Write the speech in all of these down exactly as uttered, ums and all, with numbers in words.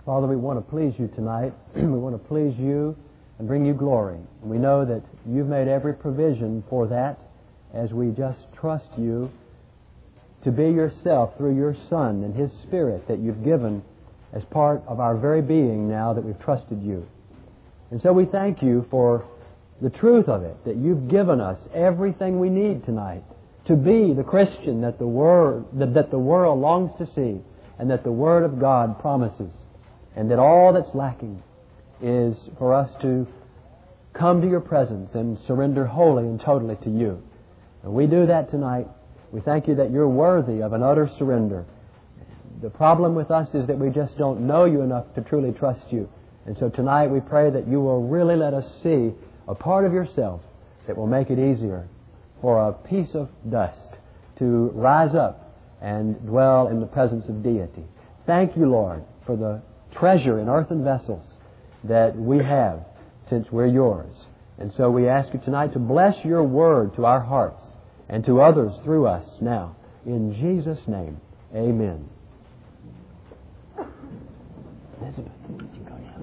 Father, we want to please You tonight. We want to please You and bring You glory. And we know that You've made every provision for that as we just trust You to be Yourself through Your Son and His Spirit that You've given as part of our very being now that we've trusted You. And so we thank You for the truth of it, that You've given us everything we need tonight to be the Christian that the word that, that the world longs to see and that the Word of God promises. And that all that's lacking is for us to come to Your presence and surrender wholly and totally to You. And we do that tonight. We thank You that You're worthy of an utter surrender. The problem with us is that we just don't know You enough to truly trust You. And so tonight we pray that You will really let us see a part of Yourself that will make it easier for a piece of dust to rise up and dwell in the presence of Deity. Thank You, Lord, for the treasure in earthen vessels that we have since we're Yours. And so we ask You tonight to bless Your Word to our hearts and to others through us now. In Jesus' name, amen. Elizabeth, you can go down.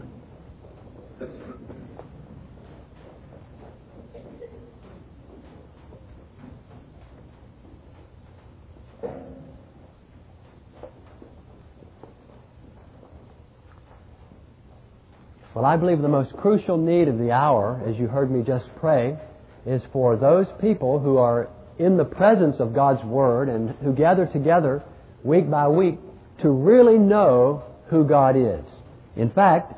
Well, I believe the most crucial need of the hour, as you heard me just pray, is for those people who are in the presence of God's Word and who gather together week by week to really know who God is. In fact,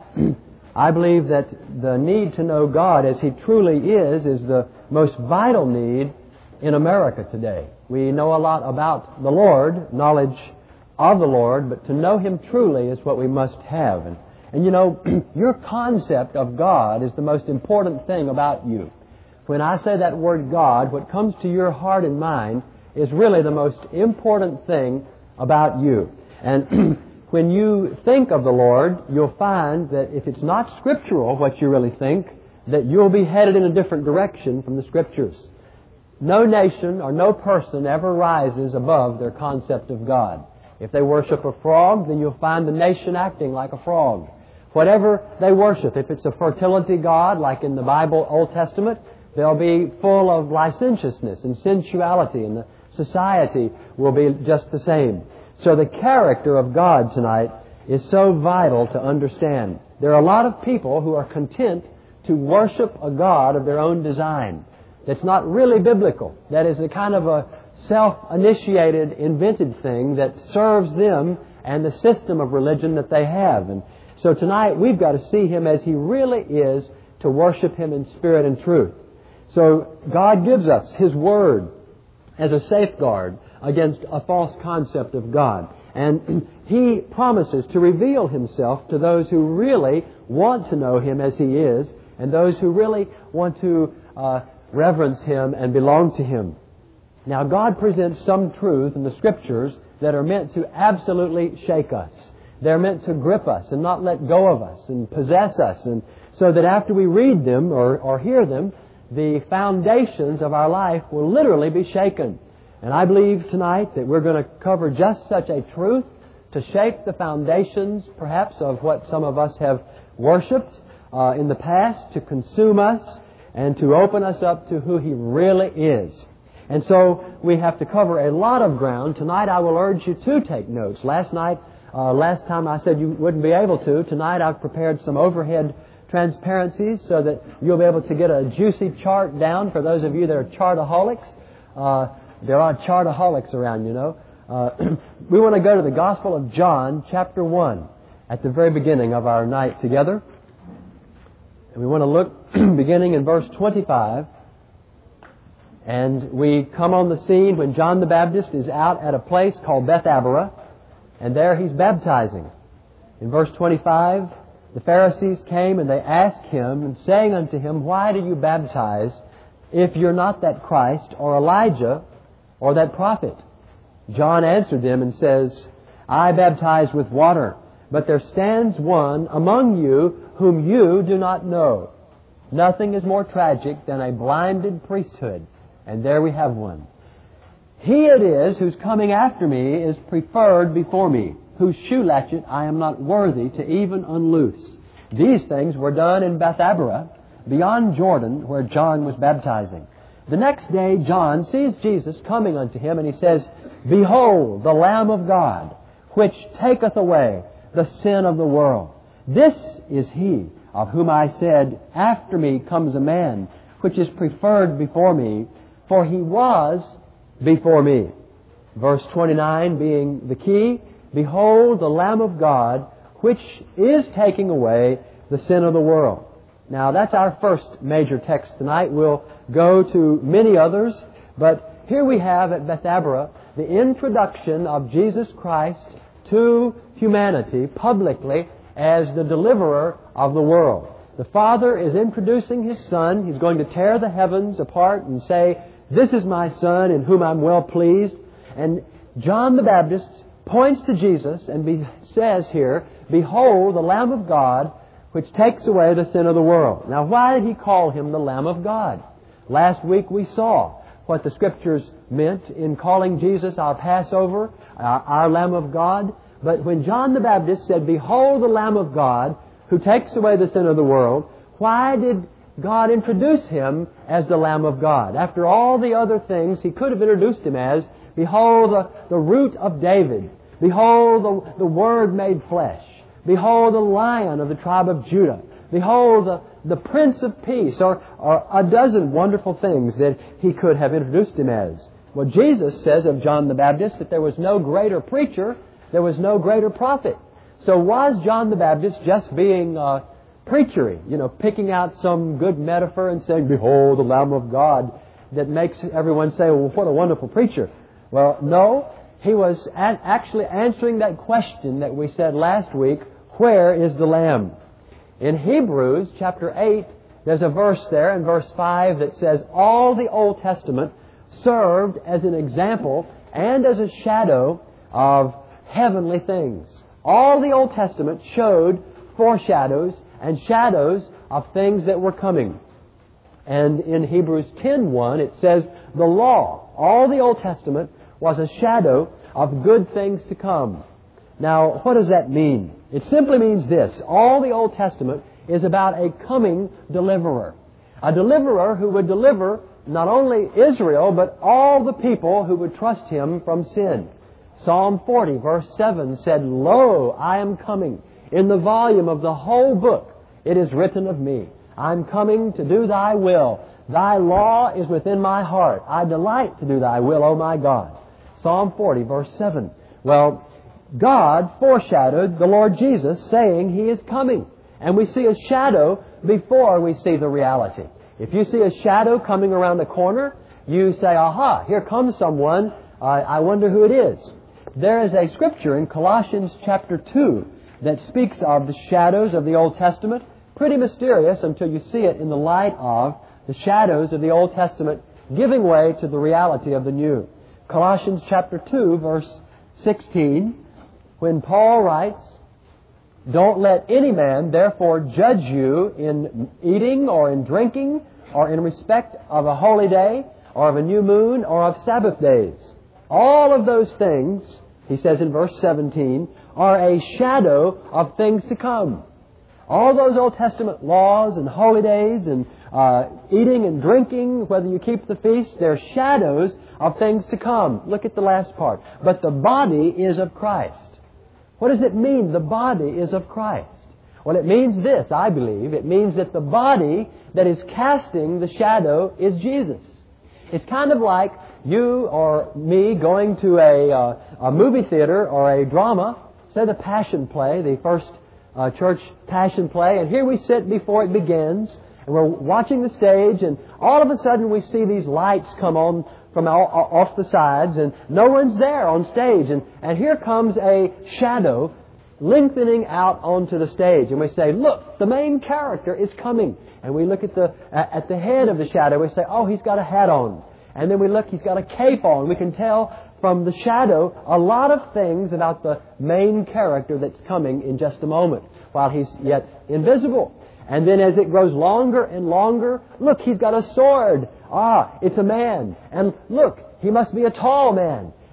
I believe that the need to know God as He truly is is the most vital need in America today. We know a lot about the Lord, knowledge of the Lord, but to know Him truly is what we must have. And And you know, your concept of God is the most important thing about you. When I say that word God, what comes to your heart and mind is really the most important thing about you. And when you think of the Lord, you'll find that if it's not scriptural what you really think, that you'll be headed in a different direction from the Scriptures. No nation or no person ever rises above their concept of God. If they worship a frog, then you'll find the nation acting like a frog. Whatever they worship, if it's a fertility god, like in the Bible, Old Testament, they'll be full of licentiousness and sensuality, and the society will be just the same. So the character of God tonight is so vital to understand. There are a lot of people who are content to worship a god of their own design that's not really biblical. That is a kind of a self-initiated, invented thing that serves them and the system of religion that they have. And so tonight we've got to see Him as He really is, to worship Him in spirit and truth. So God gives us His Word as a safeguard against a false concept of God. And He promises to reveal Himself to those who really want to know Him as He is, and those who really want to uh, reverence Him and belong to Him. Now, God presents some truths in the Scriptures that are meant to absolutely shake us. They're meant to grip us and not let go of us and possess us, and so that after we read them or, or hear them, the foundations of our life will literally be shaken. And I believe tonight that we're going to cover just such a truth to shake the foundations, perhaps, of what some of us have worshipped uh, in the past, to consume us and to open us up to who He really is. And so we have to cover a lot of ground. Tonight I will urge you to take notes. Last night, uh, last time I said you wouldn't be able to. Tonight I've prepared some overhead transparencies so that you'll be able to get a juicy chart down for those of you that are chartaholics. Uh, there are chartaholics around, you know. Uh, we want to go to the Gospel of John, chapter one, at the very beginning of our night together. And we want to look beginning in verse twenty-five. And we come on the scene when John the Baptist is out at a place called Bethabara, and there he's baptizing. In verse twenty-five, the Pharisees came and they asked Him, and saying unto Him, Why do you baptize if you're not that Christ, or Elijah, or that prophet? John answered them and says, I baptize with water, but there stands one among you whom you do not know. Nothing is more tragic than a blinded priesthood. And there we have one. He it is whose coming after me is preferred before me. whose shoe latchet I am not worthy to even unloose. These things were done in Bethabara, beyond Jordan, where John was baptizing. The next day John sees Jesus coming unto him, and he says, Behold, the Lamb of God, which taketh away the sin of the world. This is he of whom I said, After me comes a man, which is preferred before me, for he was before me. Verse twenty-nine being the key, Behold, the Lamb of God, which is taking away the sin of the world. Now, that's our first major text tonight. We'll go to many others, but here we have at Bethabara the introduction of Jesus Christ to humanity publicly as the deliverer of the world. The Father is introducing His Son. He's going to tear the heavens apart and say, This is my Son in whom I'm well pleased. And John the Baptist points to Jesus and be, says here, Behold, the Lamb of God, which takes away the sin of the world. Now, why did He call Him the Lamb of God? Last week we saw what the Scriptures meant in calling Jesus our Passover, our, our Lamb of God. But when John the Baptist said, Behold the Lamb of God, who takes away the sin of the world, why did God introduce Him as the Lamb of God? After all the other things He could have introduced Him as, Behold the, the root of David, Behold the, the Word made flesh, Behold the Lion of the tribe of Judah, Behold the, the Prince of Peace, or, or a dozen wonderful things that He could have introduced Him as. Well, Jesus says of John the Baptist that there was no greater preacher, there was no greater prophet. So was John the Baptist just being uh, preachery, you know, picking out some good metaphor and saying, Behold the Lamb of God, that makes everyone say, well, what a wonderful preacher. Well, no, he was an- actually answering that question that we said last week, where is the Lamb? In Hebrews chapter eight, there's a verse there in verse five that says, All the Old Testament served as an example and as a shadow of heavenly things. All the Old Testament showed foreshadows and shadows of things that were coming. And in Hebrews ten one, it says, The law, all the Old Testament, was a shadow of good things to come. Now, what does that mean? It simply means this. All the Old Testament is about a coming deliverer. A deliverer who would deliver not only Israel, but all the people who would trust Him from sin. Psalm forty, verse seven said, Lo, I am coming. In the volume of the whole book it is written of me. I'm coming to do Thy will. Thy law is within my heart. I delight to do Thy will, O my God. Psalm forty, verse seven. Well, God foreshadowed the Lord Jesus saying He is coming. And we see a shadow before we see the reality. If you see a shadow coming around the corner, you say, Aha, here comes someone. Uh, I wonder who it is. There is a scripture in Colossians chapter two that speaks of the shadows of the Old Testament. Pretty mysterious until you see it in the light of the shadows of the Old Testament giving way to the reality of the New. Colossians chapter two, verse sixteen, when Paul writes, Don't let any man therefore judge you in eating or in drinking or in respect of a holy day or of a new moon or of Sabbath days. All of those things, he says in verse seventeen, are a shadow of things to come. All those Old Testament laws and holy days and uh, eating and drinking, whether you keep the feast, they're shadows of things to come. Look at the last part. But the body is of Christ. What does it mean, the body is of Christ? Well, it means this, I believe. It means that the body that is casting the shadow is Jesus. It's kind of like you or me going to a, uh, a movie theater or a drama, say the Passion Play, the first uh, church Passion Play, and here we sit before it begins, and we're watching the stage, and all of a sudden we see these lights come on from all, off the sides, and no one's there on stage, and, and here comes a shadow lengthening out onto the stage, and we say, look, the main character is coming. And we look at the at the head of the shadow, we say, oh, he's got a hat on. And then we look, he's got a cape on. We can tell from the shadow a lot of things about the main character that's coming in just a moment, while he's yet invisible. And then as it grows longer and longer, look, he's got a sword. Ah, it's a man. And look, he must be a tall man.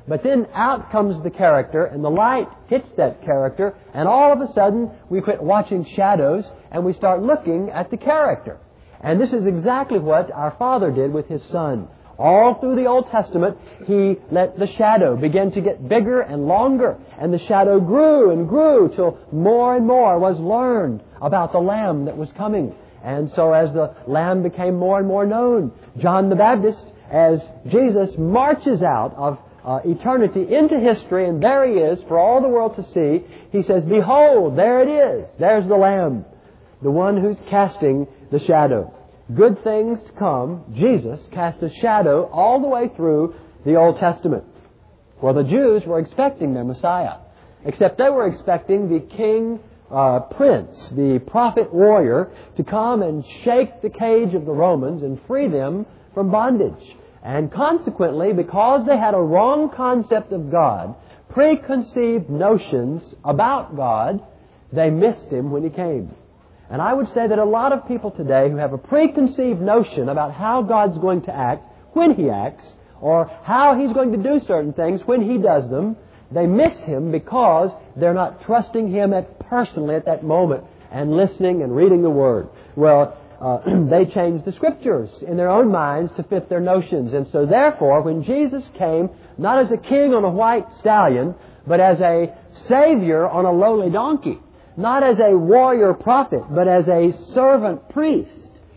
But then out comes the character, and the light hits that character, and all of a sudden we quit watching shadows and we start looking at the character. And this is exactly what our Father did with His Son. All through the Old Testament, He let the shadow begin to get bigger and longer, and the shadow grew and grew till more and more was learned about the Lamb that was coming. And so as the Lamb became more and more known, John the Baptist, as Jesus marches out of uh, eternity into history, and there He is for all the world to see, He says, "Behold, there it is. There's the Lamb, the one who's casting the shadow." Good things to come. Jesus cast a shadow all the way through the Old Testament. Well, the Jews were expecting their Messiah, except they were expecting the king, uh, prince, the prophet warrior, to come and shake the cage of the Romans and free them from bondage. And consequently, because they had a wrong concept of God, preconceived notions about God, they missed Him when He came. And I would say that a lot of people today who have a preconceived notion about how God's going to act when He acts, or how He's going to do certain things when He does them, they miss Him because they're not trusting Him at personally at that moment and listening and reading the Word. Well, uh, they changed the Scriptures in their own minds to fit their notions. And so therefore, when Jesus came, not as a king on a white stallion, but as a Savior on a lowly donkey, not as a warrior prophet, but as a servant priest,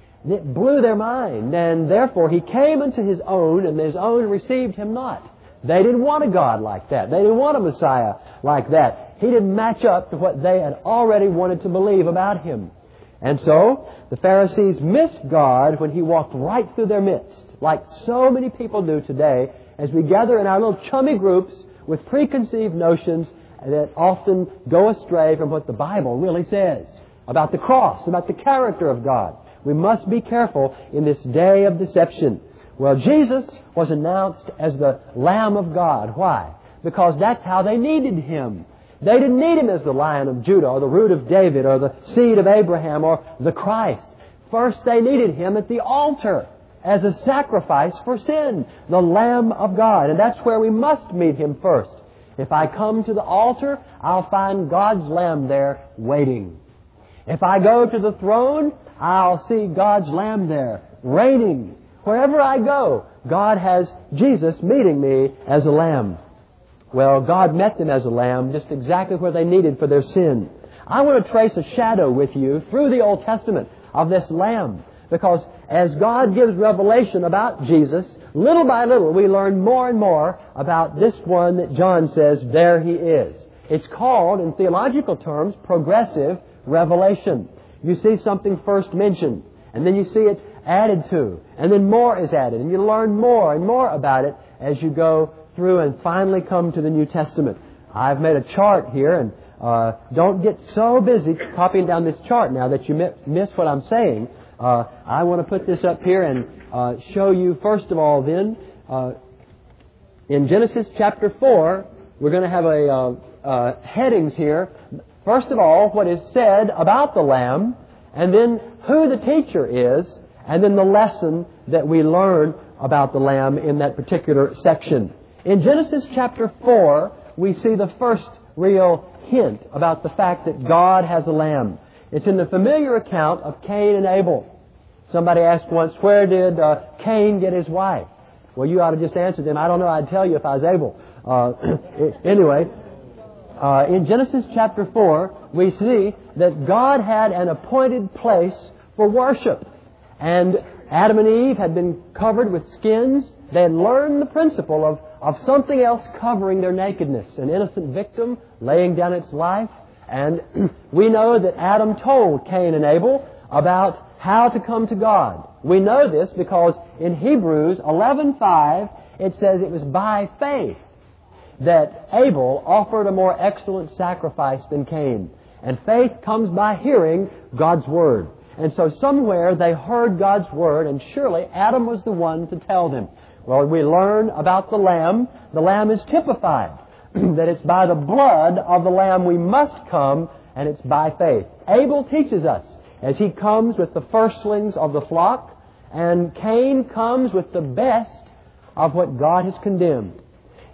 it blew their mind. And therefore He came unto His own, and His own received Him not. They didn't want a God like that. They didn't want a Messiah like that. He didn't match up to what they had already wanted to believe about Him. And so the Pharisees missed God when He walked right through their midst, like so many people do today, as we gather in our little chummy groups with preconceived notions that often go astray from what the Bible really says about the cross, about the character of God. We must be careful in this day of deception. Well, Jesus was announced as the Lamb of God. Why? Because that's how they needed Him. They didn't need Him as the Lion of Judah or the root of David or the seed of Abraham or the Christ. First, they needed Him at the altar as a sacrifice for sin, the Lamb of God. And that's where we must meet Him first. If I come to the altar, I'll find God's Lamb there waiting. If I go to the throne, I'll see God's Lamb there reigning. Wherever I go, God has Jesus meeting me as a lamb. Well, God met them as a lamb just exactly where they needed for their sin. I want to trace a shadow with you through the Old Testament of this lamb, because as God gives revelation about Jesus, little by little we learn more and more about this one that John says, there He is. It's called, in theological terms, progressive revelation. You see something first mentioned, and then you see it added to, and then more is added, and you learn more and more about it as you go through and finally come to the New Testament. I've made a chart here, and uh, don't get so busy copying down this chart now that you miss what I'm saying. Uh, I want to put this up here and uh, show you, first of all, then, uh, in Genesis chapter four, we're going to have a uh, uh, headings here. First of all, what is said about the Lamb, and then who the teacher is, and then the lesson that we learn about the Lamb in that particular section. In Genesis chapter four, we see the first real hint about the fact that God has a lamb. It's in the familiar account of Cain and Abel. Somebody asked once, where did uh, Cain get his wife? Well, you ought to just answer them. I don't know. I'd tell you if I was able. Uh, anyway, uh, in Genesis chapter four, we see that God had an appointed place for worship. And Adam and Eve had been covered with skins. They had learned the principle of, of something else covering their nakedness. An innocent victim laying down its life. And we know that Adam told Cain and Abel about how to come to God. We know this because in Hebrews eleven five it says it was by faith that Abel offered a more excellent sacrifice than Cain. And faith comes by hearing God's Word. And so somewhere they heard God's Word, and surely Adam was the one to tell them. Well, we learn about the Lamb. The Lamb is typified. That it's by the blood of the Lamb we must come, and it's by faith. Abel teaches us as he comes with the firstlings of the flock, and Cain comes with the best of what God has condemned.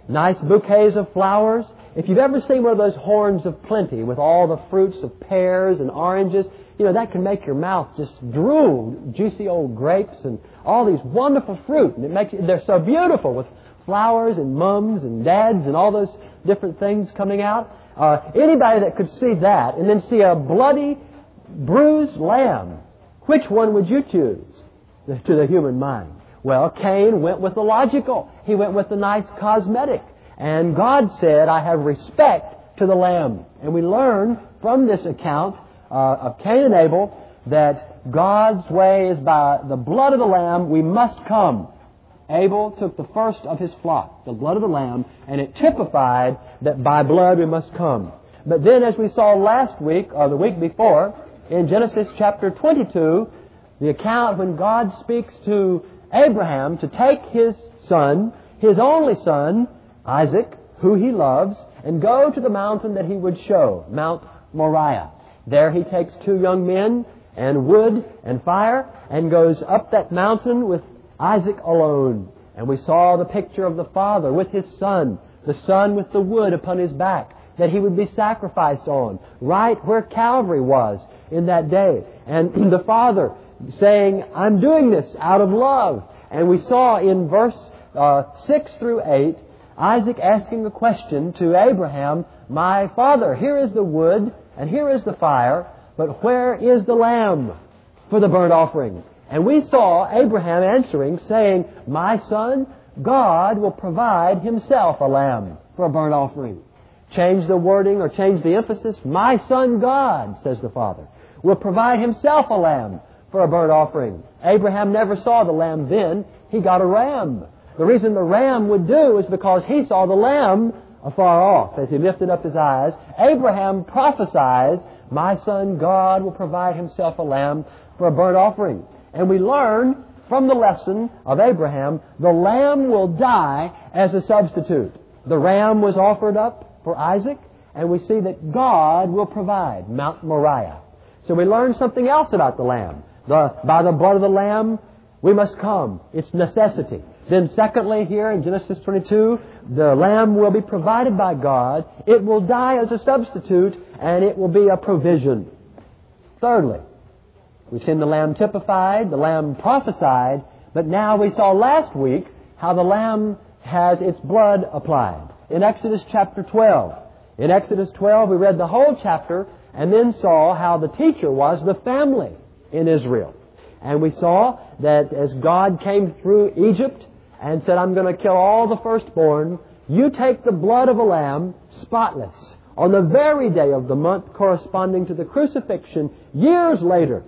nice bouquets of flowers. If you've ever seen one of those horns of plenty with all the fruits of pears and oranges, you know, that can make your mouth just drool, juicy old grapes and all these wonderful fruit. And it makes they're so beautiful with flowers and mums and dads and all those different things coming out. Uh, anybody that could see that and then see a bloody, bruised lamb, which one would you choose to the human mind? Well, Cain went with the logical. He went with the nice cosmetic. And God said, I have respect to the lamb. And we learn from this account uh, of Cain and Abel that God's way is by the blood of the lamb we must come. Abel took the first of his flock, the blood of the lamb, and it typified that by blood we must come. But then, as we saw last week, or the week before, in Genesis chapter twenty-two, the account when God speaks to Abraham to take his son, his only son, Isaac, who he loves, and go to the mountain that he would show, Mount Moriah. There he takes two young men and wood and fire and goes up that mountain with Isaac alone. And we saw the picture of the father with his son, the son with the wood upon his back that he would be sacrificed on, right where Calvary was in that day. And the father saying, I'm doing this out of love. And we saw in verse uh, six through eight, Isaac asking the question to Abraham, my father, here is the wood and here is the fire, but where is the lamb for the burnt offering? And we saw Abraham answering, saying, my son, God will provide Himself a lamb for a burnt offering. Change the wording or change the emphasis. My son, God, says the father, will provide Himself a lamb for a burnt offering. Abraham never saw the lamb then. He got a ram. The reason the ram would do is because he saw the lamb afar off as he lifted up his eyes. Abraham prophesies, my son God will provide Himself a lamb for a burnt offering. And we learn from the lesson of Abraham, the lamb will die as a substitute. The ram was offered up for Isaac, and we see that God will provide Mount Moriah. So we learn something else about the lamb. The, by the blood of the lamb, we must come. It's necessity. Then secondly, here in Genesis twenty-two, the lamb will be provided by God. It will die as a substitute, and it will be a provision. Thirdly, we've seen the lamb typified, the lamb prophesied, but now we saw last week how the lamb has its blood applied. In Exodus chapter twelve. In Exodus twelve, we read the whole chapter and then saw how the teacher was the family in Israel. And we saw that as God came through Egypt and said, I'm going to kill all the firstborn, you take the blood of a lamb, spotless, on the very day of the month corresponding to the crucifixion, years later,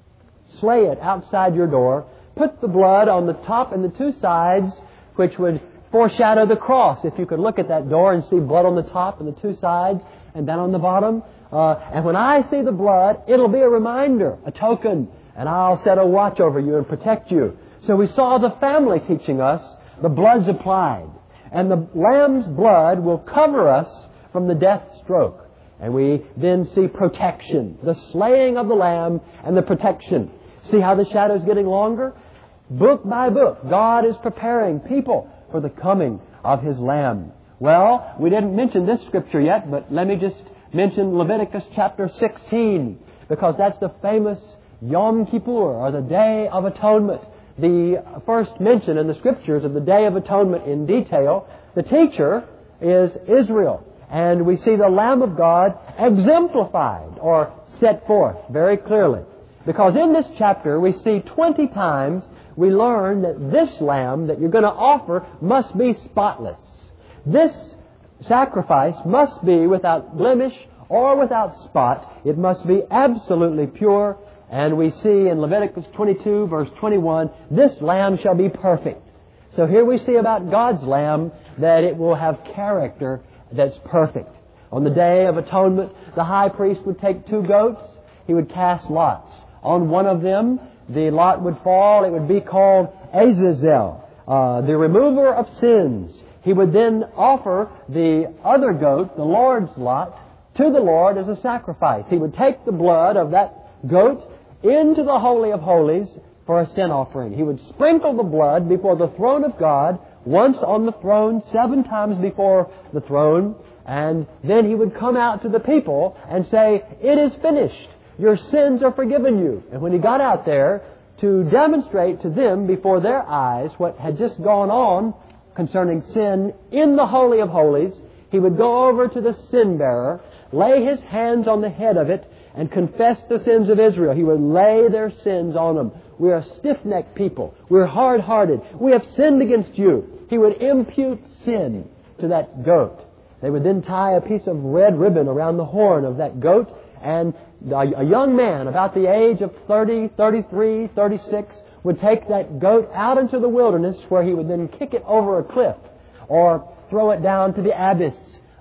slay it outside your door, put the blood on the top and the two sides, which would foreshadow the cross. If you could look at that door and see blood on the top and the two sides and down on the bottom. Uh, and when I see the blood, it'll be a reminder, a token, and I'll set a watch over you and protect you. So we saw the family teaching us the blood's applied. And the lamb's blood will cover us from the death stroke. And we then see protection, the slaying of the lamb and the protection. See how the shadow's getting longer? Book by book, God is preparing people for the coming of His lamb. Well, we didn't mention this scripture yet, but let me just mention Leviticus chapter sixteen, because that's the famous Yom Kippur, or the Day of Atonement. The first mention in the Scriptures of the Day of Atonement in detail. The teacher is Israel. And we see the Lamb of God exemplified or set forth very clearly. Because in this chapter we see twenty times we learn that this lamb that you're going to offer must be spotless. This sacrifice must be without blemish or without spot. It must be absolutely pure. And we see in Leviticus twenty-two, verse twenty-one, this lamb shall be perfect. So here we see about God's lamb that it will have character that's perfect. On the Day of Atonement, the high priest would take two goats. He would cast lots. On one of them, the lot would fall. It would be called Azazel, uh, the remover of sins. He would then offer the other goat, the Lord's lot, to the Lord as a sacrifice. He would take the blood of that goat into the Holy of Holies for a sin offering. He would sprinkle the blood before the throne of God once on the throne, seven times before the throne, and then He would come out to the people and say, "It is finished. Your sins are forgiven you." And when He got out there to demonstrate to them before their eyes what had just gone on concerning sin in the Holy of Holies, He would go over to the sin bearer, lay His hands on the head of it, and confess the sins of Israel. He would lay their sins on them. We are stiff-necked people. We're hard-hearted. We have sinned against you. He would impute sin to that goat. They would then tie a piece of red ribbon around the horn of that goat, and a young man about the age of thirty, thirty-three, thirty-six would take that goat out into the wilderness, where he would then kick it over a cliff or throw it down to the abyss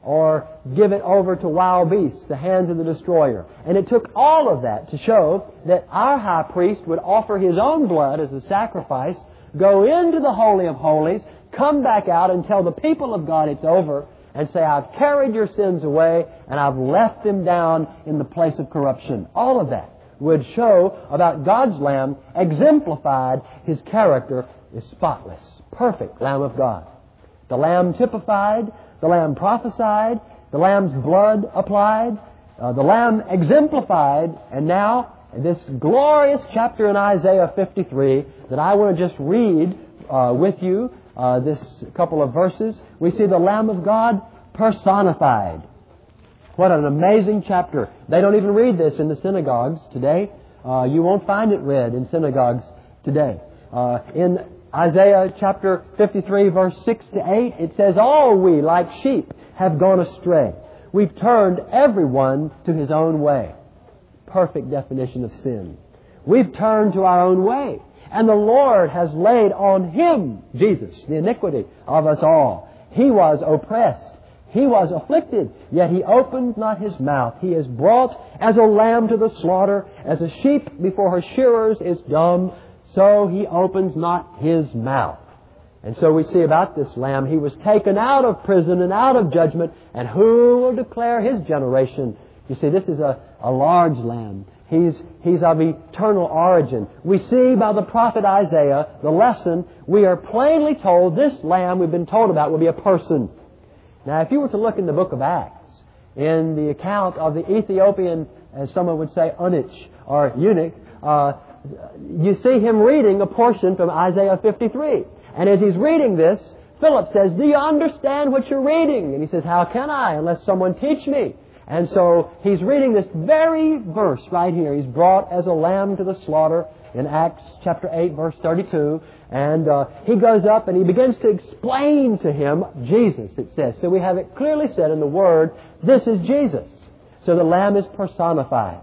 or give it over to wild beasts, the hands of the destroyer. And it took all of that to show that our high priest would offer his own blood as a sacrifice, go into the Holy of Holies, come back out and tell the people of God it's over, and say, "I've carried your sins away and I've left them down in the place of corruption." All of that would show about God's Lamb exemplified His character is spotless, perfect Lamb of God. The Lamb typified, the Lamb prophesied, the Lamb's blood applied, uh, the Lamb exemplified, and now this glorious chapter in Isaiah fifty-three that I want to just read uh, with you, uh, this couple of verses, we see the Lamb of God personified. What an amazing chapter. They don't even read this in the synagogues today. Uh, you won't find it read in synagogues today. Uh, in Isaiah chapter fifty-three, verse six to eight, it says, "All we, like sheep, have gone astray. We've turned everyone to his own way." Perfect definition of sin. We've turned to our own way. And the Lord has laid on Him, Jesus, the iniquity of us all. He was oppressed. He was afflicted, yet He opened not His mouth. He is brought as a lamb to the slaughter, as a sheep before her shearers is dumb, so He opens not His mouth. And so we see about this Lamb, He was taken out of prison and out of judgment, and who will declare His generation? You see, this is a, a large Lamb. He's, he's of eternal origin. We see by the prophet Isaiah, the lesson, we are plainly told this Lamb we've been told about will be a person. Now, if you were to look in the book of Acts, in the account of the Ethiopian, as someone would say, eunuch or eunuch, uh, you see him reading a portion from Isaiah fifty-three. And as he's reading this, Philip says, "Do you understand what you're reading?" And he says, "How can I unless someone teach me?" And so he's reading this very verse right here. He's brought as a lamb to the slaughter in Acts chapter eight, verse thirty-two. And uh, he goes up and he begins to explain to him Jesus, it says. So we have it clearly said in the Word, this is Jesus. So the Lamb is personified.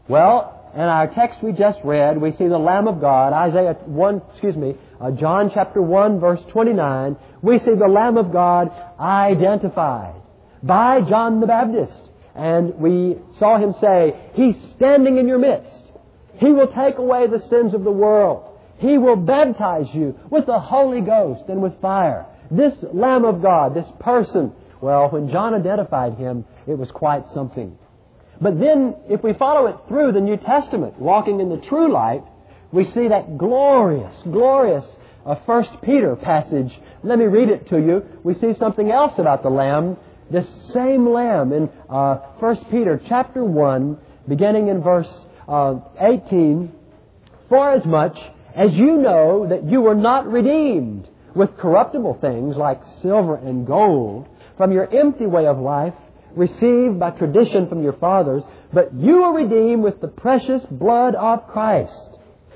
Well, in our text we just read, we see the Lamb of God, Isaiah one, excuse me, uh, John chapter one, verse twenty-nine. We see the Lamb of God identified by John the Baptist. And we saw him say, "He's standing in your midst. He will take away the sins of the world. He will baptize you with the Holy Ghost and with fire." This Lamb of God, this person, well, when John identified Him, it was quite something. But then, if we follow it through the New Testament, walking in the true light, we see that glorious, glorious uh, First Peter passage. Let me read it to you. We see something else about the Lamb. This same Lamb in uh, First Peter chapter one, beginning in verse uh, eighteen, "Forasmuch as you know that you were not redeemed with corruptible things like silver and gold from your empty way of life, received by tradition from your fathers, but you were redeemed with the precious blood of Christ,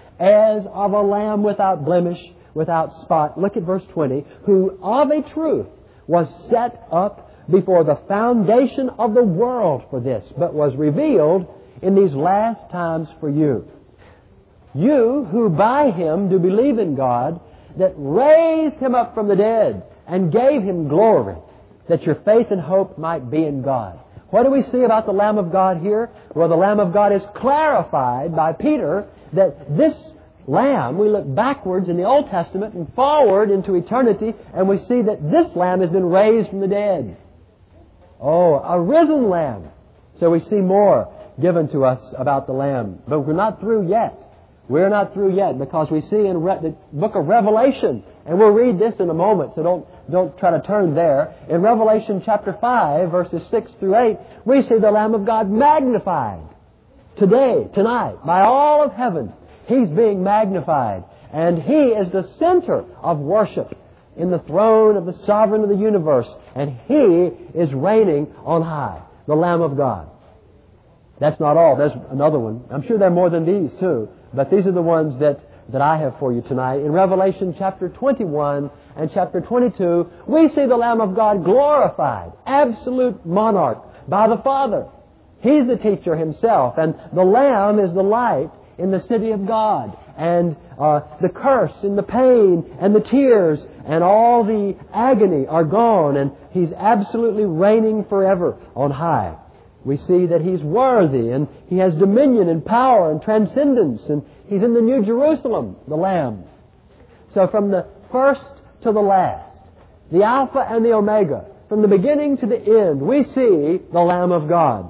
as of a lamb without blemish, without spot." Look at verse twenty. "Who of a truth was set up before the foundation of the world for this, but was revealed in these last times for you. You who by Him do believe in God, that raised Him up from the dead and gave Him glory, that your faith and hope might be in God." What do we see about the Lamb of God here? Well, the Lamb of God is clarified by Peter that this Lamb, we look backwards in the Old Testament and forward into eternity, and we see that this Lamb has been raised from the dead. Oh, a risen Lamb. So we see more given to us about the Lamb. But we're not through yet. We're not through yet, because we see in Re- the book of Revelation, and we'll read this in a moment, so don't, don't try to turn there. In Revelation chapter five, verses six through eight, we see the Lamb of God magnified. Today, tonight, by all of heaven, He's being magnified. And He is the center of worship in the throne of the Sovereign of the universe. And He is reigning on high, the Lamb of God. That's not all. There's another one. I'm sure there are more than these too. But these are the ones that, that I have for you tonight. In Revelation chapter twenty-one and chapter twenty-two, we see the Lamb of God glorified, absolute monarch by the Father. He's the teacher Himself, and the Lamb is the light in the city of God. And uh, the curse and the pain and the tears and all the agony are gone, and He's absolutely reigning forever on high. We see that He's worthy, and He has dominion and power and transcendence, and He's in the New Jerusalem, the Lamb. So from the first to the last, the Alpha and the Omega, from the beginning to the end, we see the Lamb of God.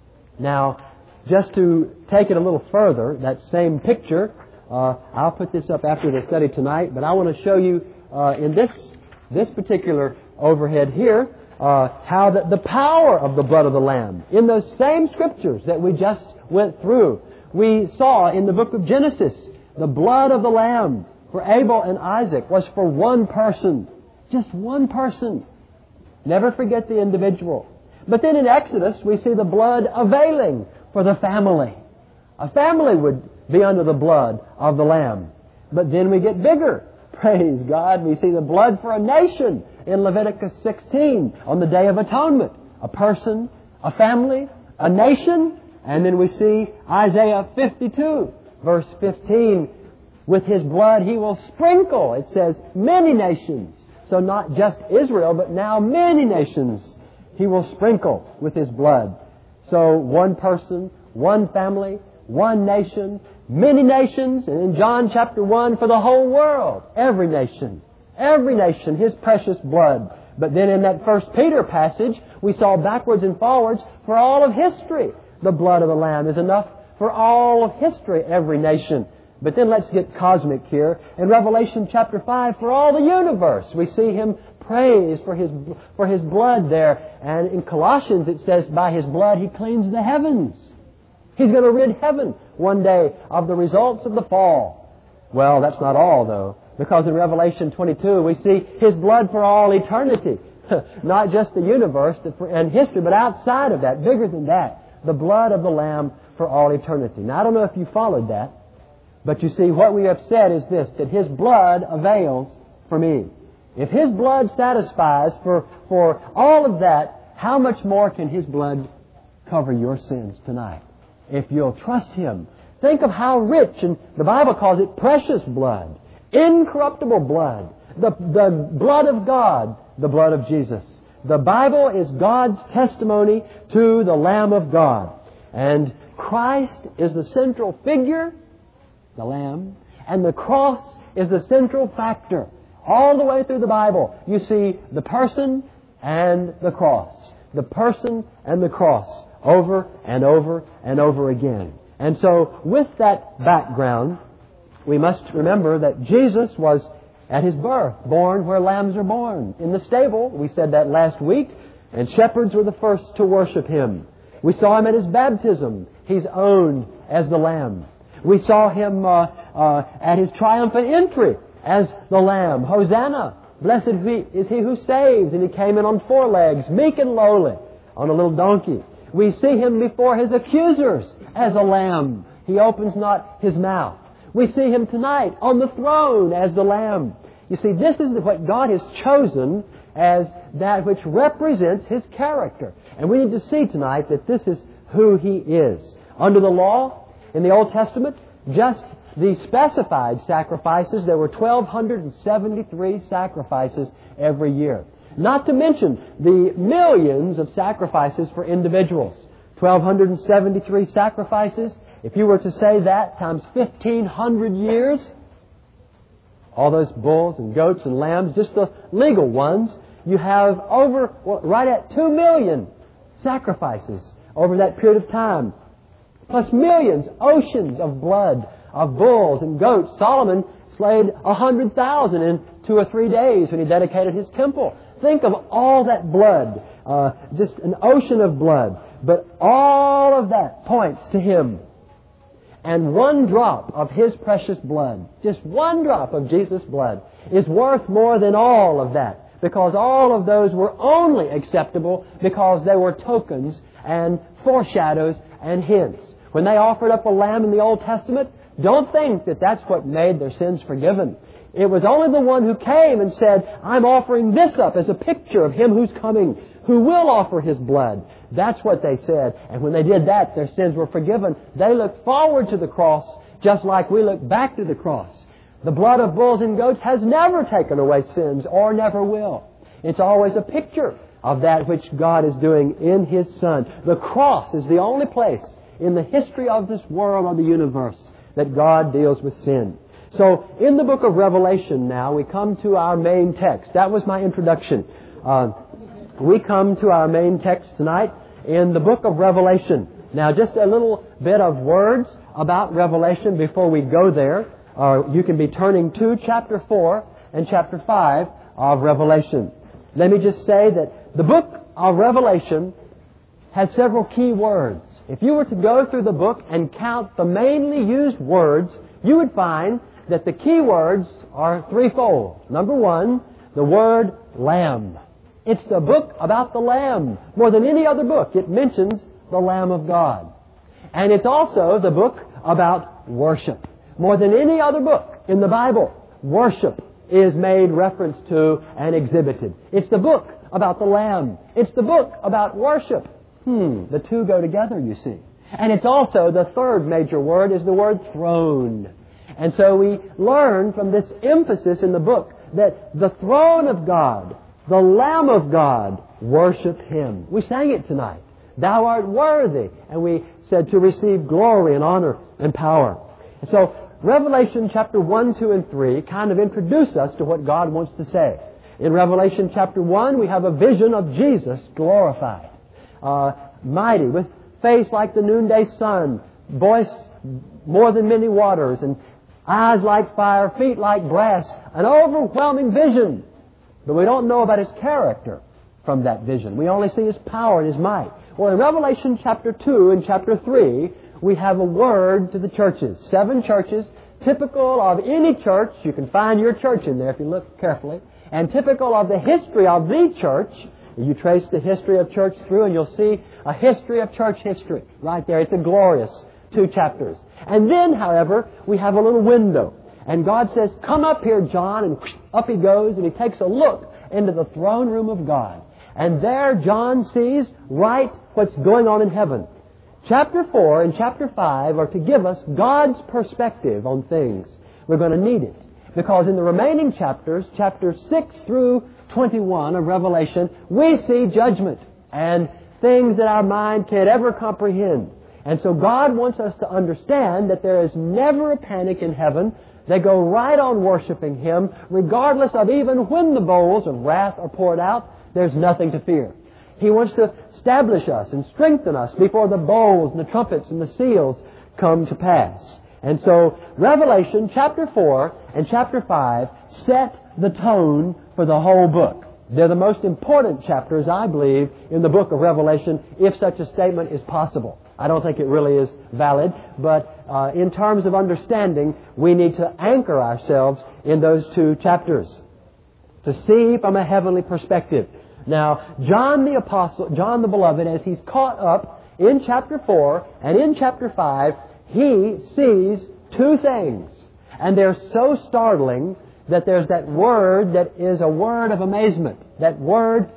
Now, just to take it a little further, that same picture, uh, I'll put this up after the study tonight, but I want to show you uh, in this this particular overhead here, Uh, how the, the power of the blood of the Lamb, in those same Scriptures that we just went through, we saw in the book of Genesis, the blood of the Lamb for Abel and Isaac was for one person. Just one person. Never forget the individual. But then in Exodus, we see the blood availing for the family. A family would be under the blood of the Lamb. But then we get bigger. Praise God. We see the blood for a nation in Leviticus sixteen on the Day of Atonement. A person, a family, a nation. And then we see Isaiah fifty-two, verse fifteen. With His blood He will sprinkle, it says, many nations. So not just Israel, but now many nations He will sprinkle with His blood. So one person, one family, one nation, many nations, and in John chapter one, for the whole world, every nation, every nation, His precious blood. But then in that First Peter passage, we saw backwards and forwards for all of history. The blood of the Lamb is enough for all of history, every nation. But then let's get cosmic here. In Revelation chapter five, for all the universe, we see Him praised for His, for His blood there. And in Colossians it says, by His blood He cleans the heavens. He's going to rid heaven one day of the results of the fall. Well, that's not all, though, because in Revelation twenty-two we see His blood for all eternity. Not just the universe and history, but outside of that, bigger than that, the blood of the Lamb for all eternity. Now, I don't know if you followed that, but you see, what we have said is this, that His blood avails for me. If His blood satisfies for, for all of that, how much more can His blood cover your sins tonight? If you'll trust Him. Think of how rich, and the Bible calls it precious blood, incorruptible blood, the, the blood of God, the blood of Jesus. The Bible is God's testimony to the Lamb of God. And Christ is the central figure, the Lamb, and the cross is the central factor. All the way through the Bible, you see the person and the cross. The person and the cross. Over and over and over again. And so, with that background, we must remember that Jesus was at His birth, born where lambs are born, in the stable. We said that last week. And shepherds were the first to worship Him. We saw Him at His baptism. He's owned as the Lamb. We saw Him uh, uh, at His triumphant entry as the Lamb. Hosanna! Blessed is He who saves. And He came in on four legs, meek and lowly, on a little donkey. We see Him before His accusers as a lamb. He opens not His mouth. We see Him tonight on the throne as the Lamb. You see, this is what God has chosen as that which represents His character. And we need to see tonight that this is who He is. Under the law, in the Old Testament, just the specified sacrifices, there were one thousand two hundred seventy-three sacrifices every year. Not to mention the millions of sacrifices for individuals. one thousand two hundred seventy-three sacrifices. If you were to say that times fifteen hundred years, all those bulls and goats and lambs, just the legal ones, you have over, well, right at two million sacrifices over that period of time. Plus millions, oceans of blood of bulls and goats. Solomon slayed a hundred thousand in two or three days when he dedicated his temple. Think of all that blood, uh, just an ocean of blood. But all of that points to Him. And one drop of His precious blood, just one drop of Jesus' blood, is worth more than all of that. Because all of those were only acceptable because they were tokens and foreshadows and hints. When they offered up a lamb in the Old Testament, don't think that that's what made their sins forgiven. It was only the one who came and said, I'm offering this up as a picture of Him who's coming, who will offer His blood. That's what they said. And when they did that, their sins were forgiven. They looked forward to the cross just like we look back to the cross. The blood of bulls and goats has never taken away sins or never will. It's always a picture of that which God is doing in His Son. The cross is the only place in the history of this world or the universe that God deals with sin. So, in the book of Revelation now, we come to our main text. That was my introduction. Uh, we come to our main text tonight in the book of Revelation. Now, just a little bit of words about Revelation before we go there. Uh, you can be turning to chapter four and chapter five of Revelation. Let me just say that the book of Revelation has several key words. If you were to go through the book and count the mainly used words, you would find that the key words are threefold. Number one, the word Lamb. It's the book about the Lamb. More than any other book, it mentions the Lamb of God. And it's also the book about worship. More than any other book in the Bible, worship is made reference to and exhibited. It's the book about the Lamb. It's the book about worship. Hmm, the two go together, you see. And it's also, the third major word is the word throne. And so we learn from this emphasis in the book that the throne of God, the Lamb of God, worship Him. We sang it tonight. Thou art worthy. And we said to receive glory and honor and power. And so Revelation chapter one, two, and three kind of introduce us to what God wants to say. In Revelation chapter one, we have a vision of Jesus glorified. Uh, mighty, with face like the noonday sun, voice more than many waters, and eyes like fire, feet like brass, an overwhelming vision. But we don't know about His character from that vision. We only see His power and His might. Well, in Revelation chapter two and chapter three, we have a word to the churches. Seven churches, typical of any church. You can find your church in there if you look carefully. And typical of the history of the church. You trace the history of church through and you'll see a history of church history right there. It's a glorious two chapters. And then, however, we have a little window. And God says, come up here, John. And up he goes and he takes a look into the throne room of God. And there John sees right what's going on in heaven. Chapter four and chapter five are to give us God's perspective on things. We're going to need it. Because in the remaining chapters, chapters six through twenty-one of Revelation, we see judgment and things that our mind can't ever comprehend. And so God wants us to understand that there is never a panic in heaven. They go right on worshiping Him, regardless of even when the bowls of wrath are poured out. There's nothing to fear. He wants to establish us and strengthen us before the bowls and the trumpets and the seals come to pass. And so Revelation chapter four and chapter five set the tone for the whole book. They're the most important chapters, I believe, in the book of Revelation, if such a statement is possible. I don't think it really is valid, but uh, in terms of understanding, we need to anchor ourselves in those two chapters to see from a heavenly perspective. Now, John the Apostle, John the Beloved, as he's caught up in chapter four and in chapter five, he sees two things. And they're so startling that there's that word that is a word of amazement. That word,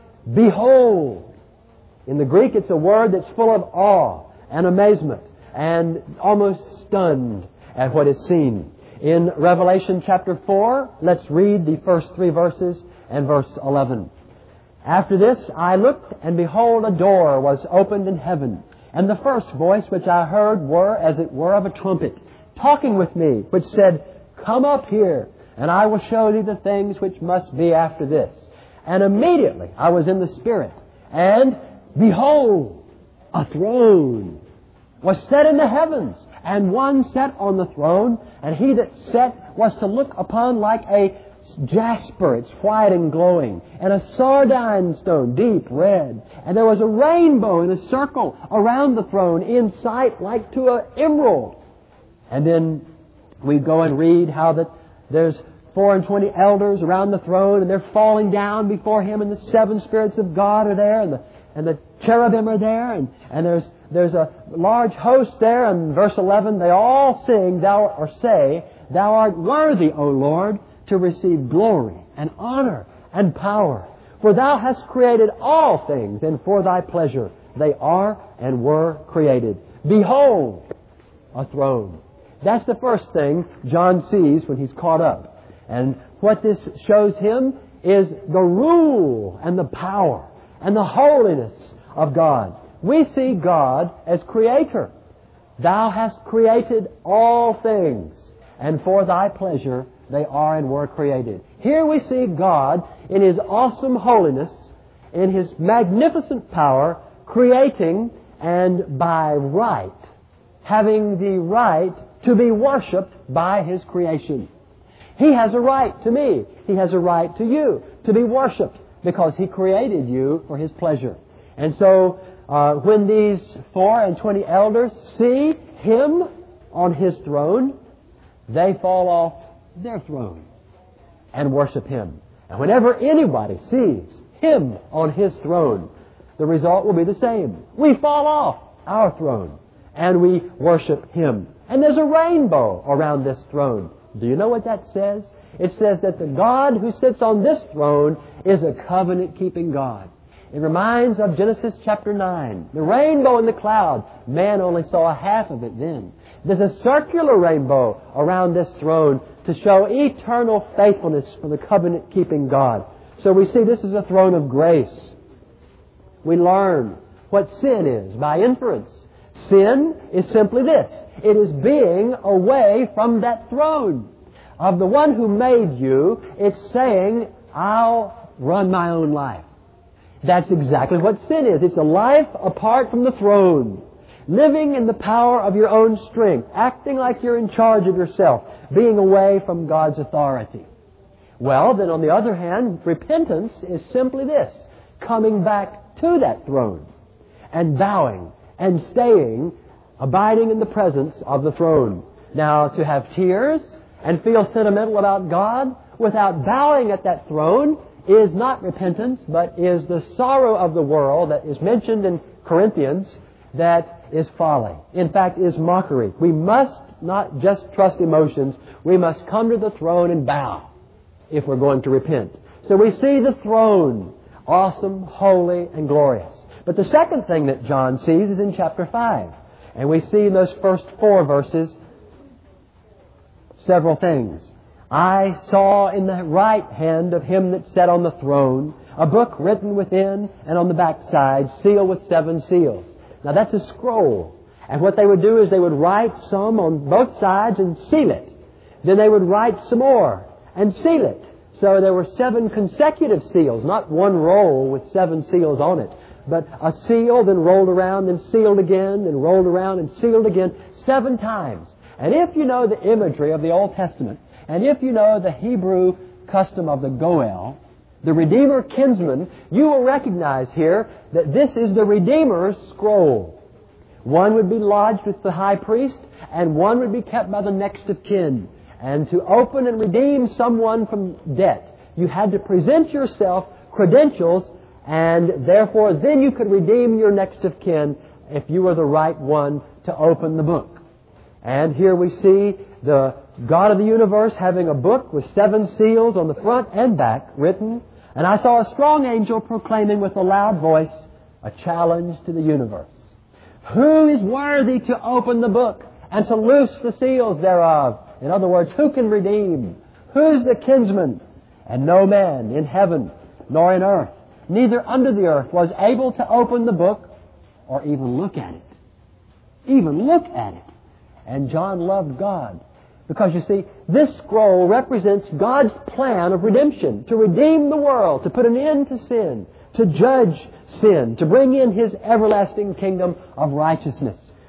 behold. In the Greek, it's a word that's full of awe and amazement and almost stunned at what is seen. In Revelation chapter four, let's read the first three verses and verse eleven. After this I looked, and behold, a door was opened in heaven. And the first voice which I heard were as it were of a trumpet, talking with me, which said, Come up here, and I will show thee the things which must be after this. And immediately I was in the Spirit, and behold, a throne was set in the heavens, and one sat on the throne, and he that sat was to look upon like a jasper, it's white and glowing, and a sardine stone, deep red. And there was a rainbow in a circle around the throne, in sight like to an emerald. And then we go and read how that there's four and twenty elders around the throne, and they're falling down before Him, and the seven spirits of God are there, and the and the cherubim are there, and, and there's there's a large host there. And verse eleven, they all sing, thou or say, Thou art worthy, O Lord, to receive glory and honor and power. For Thou hast created all things, and for Thy pleasure they are and were created. Behold, a throne. That's the first thing John sees when he's caught up. And what this shows him is the rule and the power and the holiness of God. We see God as Creator. Thou hast created all things, and for Thy pleasure they are and were created. Here we see God in His awesome holiness, in His magnificent power, creating and by right, having the right to be worshipped by His creation. He has a right to me. He has a right to you to be worshipped because He created you for His pleasure. And so uh, when these four and twenty elders see Him on His throne, they fall off their throne and worship Him. And whenever anybody sees Him on His throne, the result will be the same. We fall off our throne and we worship Him. And there's a rainbow around this throne. Do you know what that says? It says that the God who sits on this throne is a covenant-keeping God. It reminds of Genesis chapter nine. The rainbow in the cloud. Man only saw a half of it then. There's a circular rainbow around this throne to show eternal faithfulness for the covenant-keeping God. So we see this is a throne of grace. We learn what sin is by inference. Sin is simply this. It is being away from that throne. Of the one who made you, it's saying, I'll run my own life. That's exactly what sin is. It's a life apart from the throne. Living in the power of your own strength. Acting like you're in charge of yourself. Being away from God's authority. Well, then on the other hand, repentance is simply this. Coming back to that throne. And bowing and staying, abiding in the presence of the throne. Now, to have tears and feel sentimental about God without bowing at that throne is not repentance, but is the sorrow of the world that is mentioned in Corinthians that is folly. In fact, is mockery. We must not just trust emotions. We must come to the throne and bow if we're going to repent. So we see the throne, awesome, holy, and glorious. But the second thing that John sees is in chapter five. And we see in those first four verses several things. I saw in the right hand of Him that sat on the throne a book written within and on the backside, sealed with seven seals. Now that's a scroll. And what they would do is they would write some on both sides and seal it. Then they would write some more and seal it. So there were seven consecutive seals, not one roll with seven seals on it. But a seal, then rolled around, then sealed again, then rolled around and sealed again, seven times. And if you know the imagery of the Old Testament, and if you know the Hebrew custom of the Goel, the Redeemer kinsman, you will recognize here that this is the Redeemer's scroll. One would be lodged with the high priest, and one would be kept by the next of kin. And to open and redeem someone from debt, you had to present yourself credentials, and therefore then you could redeem your next of kin if you were the right one to open the book. And here we see the God of the universe having a book with seven seals on the front and back written. And I saw a strong angel proclaiming with a loud voice a challenge to the universe. Who is worthy to open the book and to loose the seals thereof? In other words, who can redeem? Who's the kinsman? And no man in heaven nor in earth, neither under the earth, was able to open the book or even look at it. Even look at it. And John loved God. Because you see, this scroll represents God's plan of redemption, to redeem the world, to put an end to sin, to judge sin, to bring in His everlasting kingdom of righteousness.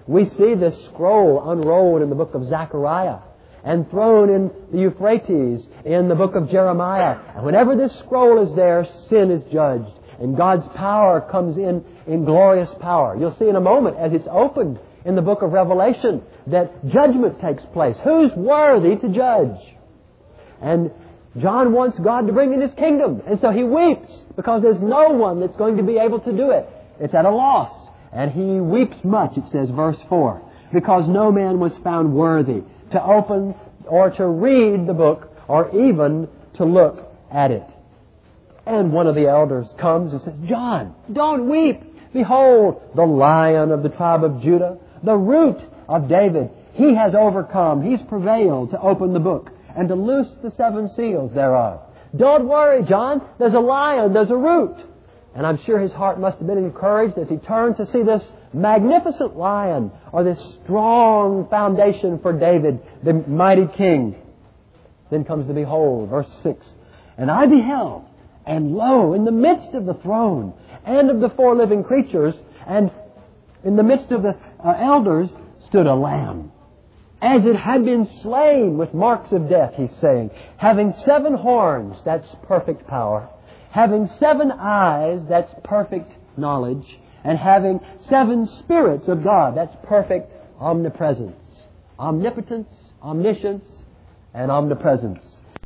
We see this scroll unrolled in the book of Zechariah and thrown in the Euphrates in the book of Jeremiah. And whenever this scroll is there, sin is judged. And God's power comes in in glorious power. You'll see in a moment as it's opened in the book of Revelation that judgment takes place. Who's worthy to judge? And John wants God to bring in His kingdom. And so he weeps because there's no one that's going to be able to do it. It's at a loss. And he weeps much, it says, verse four, because no man was found worthy to open or to read the book or even to look at it. And one of the elders comes and says, John, don't weep. Behold, the Lion of the tribe of Judah, the Root of David. He has overcome. He's prevailed to open the book and to loose the seven seals thereof. Don't worry, John. There's a lion. There's a root. And I'm sure his heart must have been encouraged as he turned to see this magnificent lion or this strong foundation for David, the mighty king. Then comes the behold, verse six. And I beheld, and lo, in the midst of the throne and of the four living creatures, and in the midst of the uh, elders, stood a lamb, as it had been slain with marks of death, he's saying, having seven horns, that's perfect power, having seven eyes, that's perfect knowledge, and having seven spirits of God, that's perfect omnipresence, omnipotence, omniscience, and omnipresence.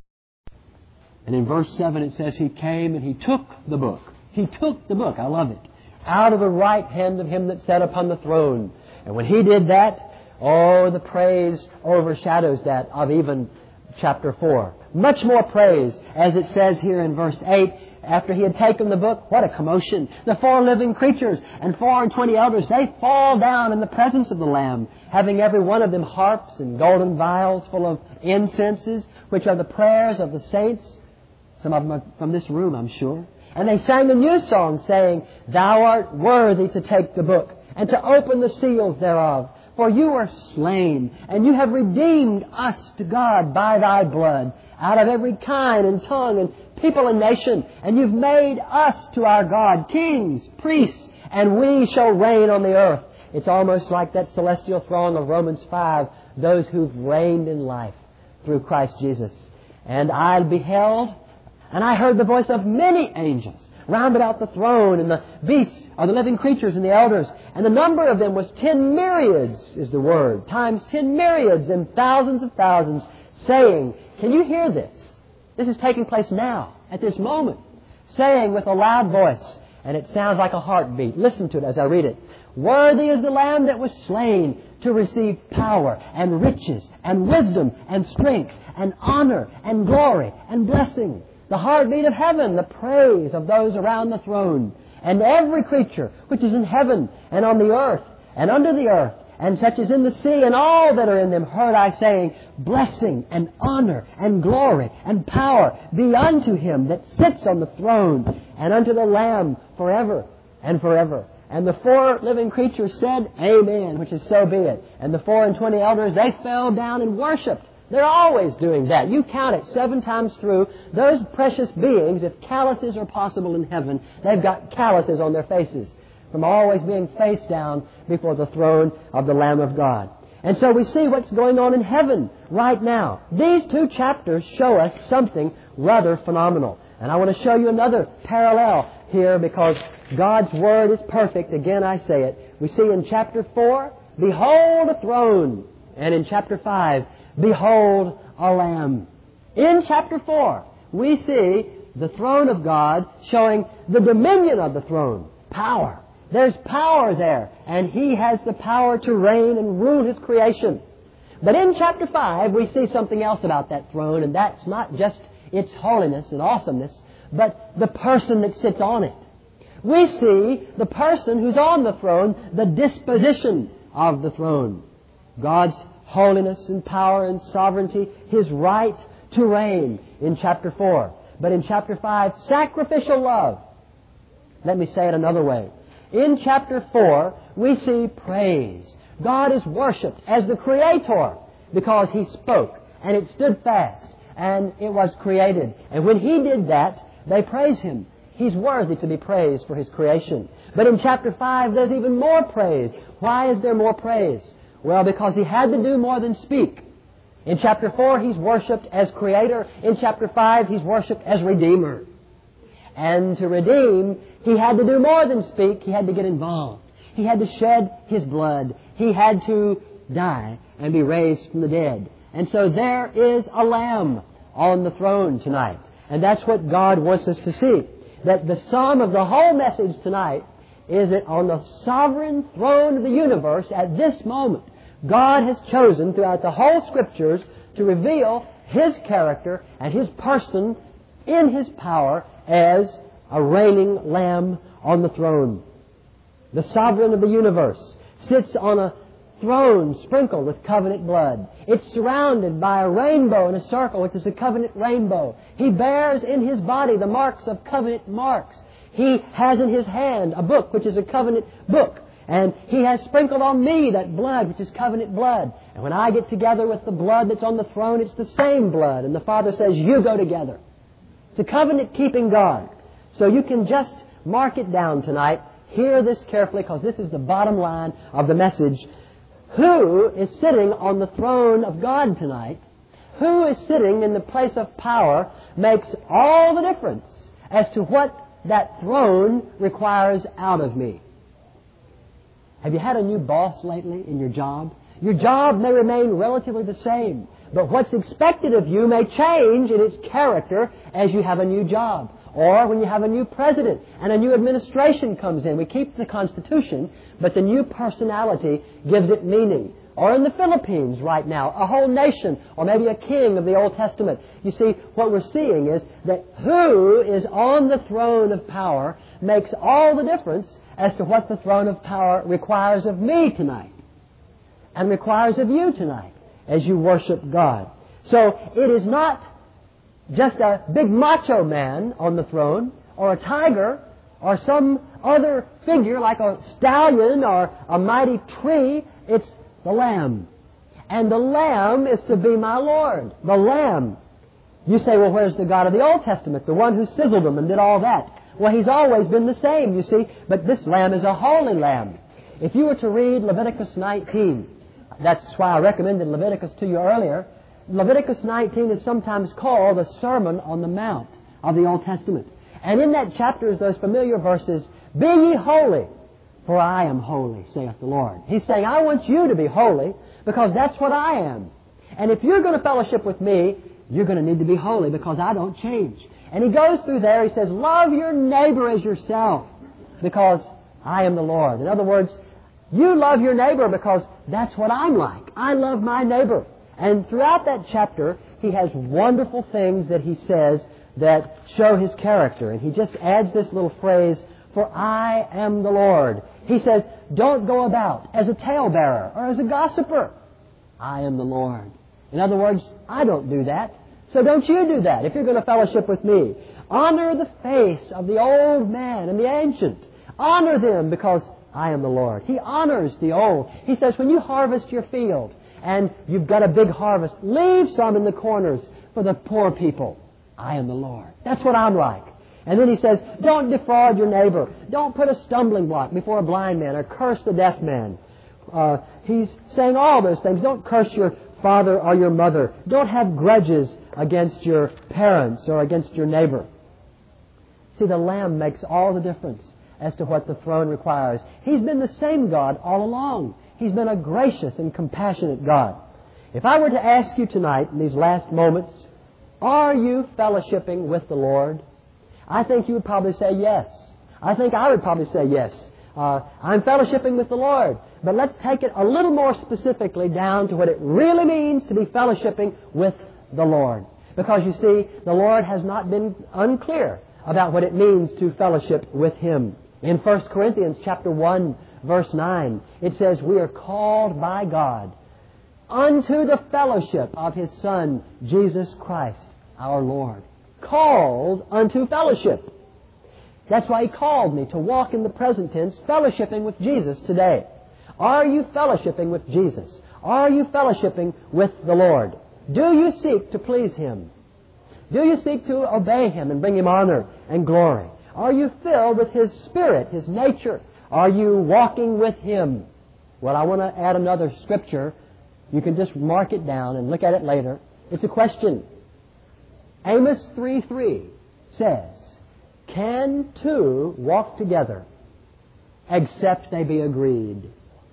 And in verse seven it says, He came and He took the book. He took the book, I love it, out of the right hand of Him that sat upon the throne. And when He did that, oh, the praise overshadows that of even chapter four. Much more praise, as it says here in verse eight, after He had taken the book, what a commotion. The four living creatures and four and twenty elders, they fall down in the presence of the Lamb, having every one of them harps and golden vials full of incenses, which are the prayers of the saints. Some of them are from this room, I'm sure. And they sang a new song, saying, Thou art worthy to take the book and to open the seals thereof. For you are slain, and you have redeemed us to God by Thy blood, out of every kind and tongue and people and nation. And you've made us to our God kings, priests, and we shall reign on the earth. It's almost like that celestial throng of Romans five, those who've reigned in life through Christ Jesus. And I beheld, and I heard the voice of many angels round about the throne, and the beasts, or the living creatures, and the elders. And the number of them was ten myriads, is the word, times ten myriads and thousands of thousands, saying, can you hear this? This is taking place now, at this moment, saying with a loud voice, and it sounds like a heartbeat. Listen to it as I read it. Worthy is the Lamb that was slain to receive power and riches and wisdom and strength and honor and glory and blessing. The heartbeat of heaven, the praise of those around the throne, and every creature which is in heaven and on the earth and under the earth, and such as in the sea, and all that are in them, heard I saying, blessing and honor and glory and power be unto Him that sits on the throne, and unto the Lamb forever and forever. And the four living creatures said, Amen, which is so be it. And the four and twenty elders, they fell down and worshipped. They're always doing that. You count it seven times through. Those precious beings, if calluses are possible in heaven, they've got calluses on their faces from always being face down before the throne of the Lamb of God. And so we see what's going on in heaven right now. These two chapters show us something rather phenomenal. And I want to show you another parallel here because God's Word is perfect. Again, I say it. We see in chapter four, behold a throne. And in chapter five, behold a Lamb. In chapter four, we see the throne of God showing the dominion of the throne. Power. There's power there. And He has the power to reign and rule His creation. But in chapter five, we see something else about that throne. And that's not just its holiness and awesomeness, but the person that sits on it. We see the person who's on the throne, the disposition of the throne. God's holiness and power and sovereignty, His right to reign in chapter four. But in chapter five, sacrificial love. Let me say it another way. In chapter four, we see praise. God is worshipped as the Creator because He spoke and it stood fast and it was created. And when He did that, they praise Him. He's worthy to be praised for His creation. But in chapter five, there's even more praise. Why is there more praise? Well, because He had to do more than speak. In chapter four, He's worshipped as Creator. In chapter five, He's worshipped as Redeemer. And to redeem, He had to do more than speak. He had to get involved. He had to shed His blood. He had to die and be raised from the dead. And so there is a Lamb on the throne tonight. And that's what God wants us to see. That the sum of the whole message tonight is that on the sovereign throne of the universe at this moment, God has chosen throughout the whole Scriptures to reveal His character and His person in His power as a reigning Lamb on the throne. The sovereign of the universe sits on a throne sprinkled with covenant blood. It's surrounded by a rainbow in a circle, which is a covenant rainbow. He bears in His body the marks of covenant marks. He has in His hand a book, which is a covenant book. And He has sprinkled on me that blood, which is covenant blood. And when I get together with the blood that's on the throne, it's the same blood. And the Father says, you go together. It's a covenant-keeping God. So you can just mark it down tonight. Hear this carefully, because this is the bottom line of the message. Who is sitting on the throne of God tonight? Who is sitting in the place of power makes all the difference as to what that throne requires out of me. Have you had a new boss lately in your job? Your job may remain relatively the same, but what's expected of you may change in its character as you have a new job. Or when you have a new president and a new administration comes in. We keep the Constitution, but the new personality gives it meaning. Or in the Philippines right now, a whole nation, or maybe a king of the Old Testament. You see, what we're seeing is that who is on the throne of power makes all the difference as to what the throne of power requires of me tonight and requires of you tonight as you worship God. So it is not just a big macho man on the throne, or a tiger, or some other figure like a stallion or a mighty tree. It's the Lamb. And the Lamb is to be my Lord. The Lamb. You say, well, where's the God of the Old Testament? The one who sizzled them and did all that. Well, He's always been the same, you see. But this Lamb is a holy Lamb. If you were to read Leviticus nineteen, that's why I recommended Leviticus to you earlier. Leviticus nineteen is sometimes called the Sermon on the Mount of the Old Testament. And in that chapter is those familiar verses, be ye holy, for I am holy, saith the Lord. He's saying, I want you to be holy, because that's what I am. And if you're going to fellowship with me, you're going to need to be holy, because I don't change. And He goes through there, He says, love your neighbor as yourself, because I am the Lord. In other words, you love your neighbor because that's what I'm like. I love my neighbor. And throughout that chapter, He has wonderful things that He says that show His character. And He just adds this little phrase, for I am the Lord. He says, don't go about as a talebearer or as a gossiper. I am the Lord. In other words, I don't do that. So don't you do that if you're going to fellowship with me. Honor the face of the old man and the ancient. Honor them because I am the Lord. He honors the old. He says, when you harvest your field, and you've got a big harvest, leave some in the corners for the poor people. I am the Lord. That's what I'm like. And then He says, don't defraud your neighbor. Don't put a stumbling block before a blind man or curse the deaf man. Uh, he's saying all those things. Don't curse your father or your mother. Don't have grudges against your parents or against your neighbor. See, the Lamb makes all the difference as to what the throne requires. He's been the same God all along. He's been a gracious and compassionate God. If I were to ask you tonight, in these last moments, are you fellowshipping with the Lord? I think you would probably say yes. I think I would probably say yes. Uh, I'm fellowshipping with the Lord. But let's take it a little more specifically down to what it really means to be fellowshipping with the Lord. Because you see, the Lord has not been unclear about what it means to fellowship with Him. In First Corinthians chapter one, verse nine, it says, we are called by God unto the fellowship of His Son, Jesus Christ, our Lord. Called unto fellowship. That's why He called me to walk in the present tense, fellowshipping with Jesus today. Are you fellowshipping with Jesus? Are you fellowshipping with the Lord? Do you seek to please Him? Do you seek to obey Him and bring Him honor and glory? Are you filled with His Spirit, His nature? Are you walking with Him? Well, I want to add another scripture. You can just mark it down and look at it later. It's a question. Amos three three says, "Can two walk together except they be agreed?"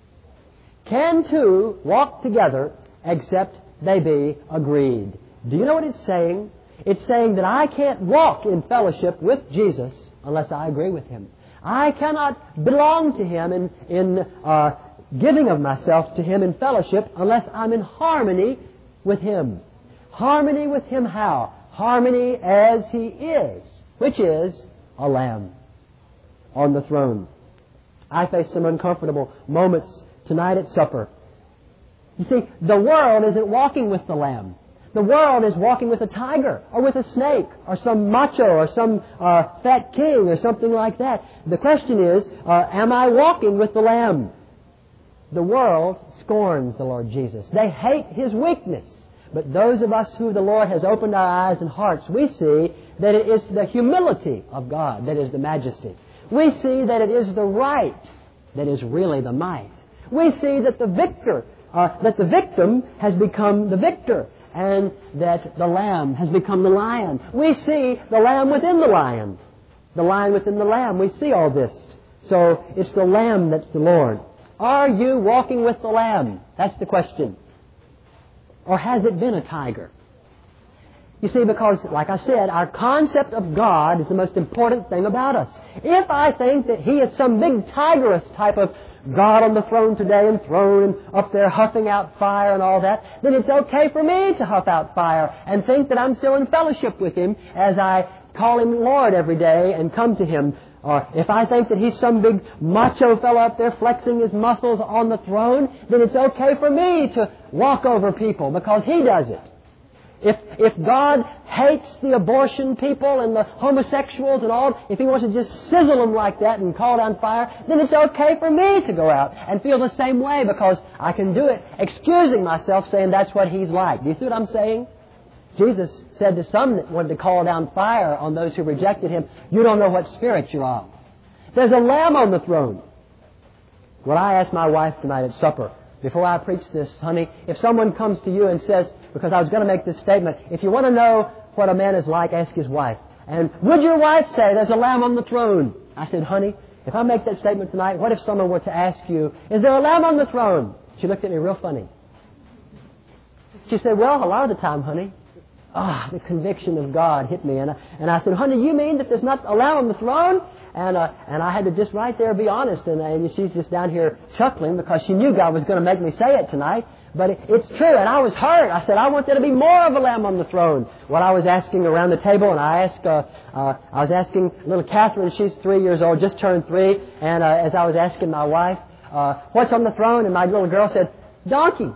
Can two walk together except they be agreed? Do you know what it's saying? It's saying that I can't walk in fellowship with Jesus unless I agree with Him. I cannot belong to Him in, in uh, giving of myself to Him in fellowship unless I'm in harmony with Him. Harmony with Him how? Harmony as He is, which is a lamb on the throne. I face some uncomfortable moments tonight at supper. You see, the world isn't walking with the lamb. The world is walking with a tiger or with a snake or some macho or some uh, fat king or something like that. The question is, uh, am I walking with the lamb? The world scorns the Lord Jesus. They hate His weakness. But those of us who the Lord has opened our eyes and hearts, we see that it is the humility of God that is the majesty. We see that it is the right that is really the might. We see that the victor, uh, that the victim has become the victor, and that the lamb has become the lion. We see the lamb within the lion, the lion within the lamb. We see all this. So it's the lamb that's the Lord. Are you walking with the lamb? That's the question. Or has it been a tiger? You see, because, like I said, our concept of God is the most important thing about us. If I think that He is some big tigeress type of God on the throne today, enthroned and up there huffing out fire and all that, then it's okay for me to huff out fire and think that I'm still in fellowship with Him as I call Him Lord every day and come to Him. Or if I think that He's some big macho fellow up there flexing his muscles on the throne, then it's okay for me to walk over people because He does it. If if God hates the abortion people and the homosexuals and all, if He wants to just sizzle them like that and call down fire, then it's okay for me to go out and feel the same way because I can do it excusing myself saying that's what He's like. Do you see what I'm saying? Jesus said to some that wanted to call down fire on those who rejected Him, "You don't know what spirit you're of." There's a lamb on the throne. Well, I asked my wife tonight at supper, before I preach this, honey, if someone comes to you and says, because I was going to make this statement, if you want to know what a man is like, ask his wife. And would your wife say, "There's a lamb on the throne"? I said, "Honey, if I make that statement tonight, what if someone were to ask you, is there a lamb on the throne?" She looked at me real funny. She said, "Well, a lot of the time, honey." Ah, the conviction of God hit me. And I, and I said, "Honey, you mean that there's not a lamb on the throne?" And uh, and I had to just right there be honest. And, and she's just down here chuckling because she knew God was going to make me say it tonight. But it, it's true. And I was hurt. I said, "I want there to be more of a lamb on the throne." Well, I was asking around the table, and I asked, uh, uh, I was asking little Catherine, she's three years old, just turned three. And uh, as I was asking my wife, uh, "What's on the throne?" and my little girl said, "Donkey."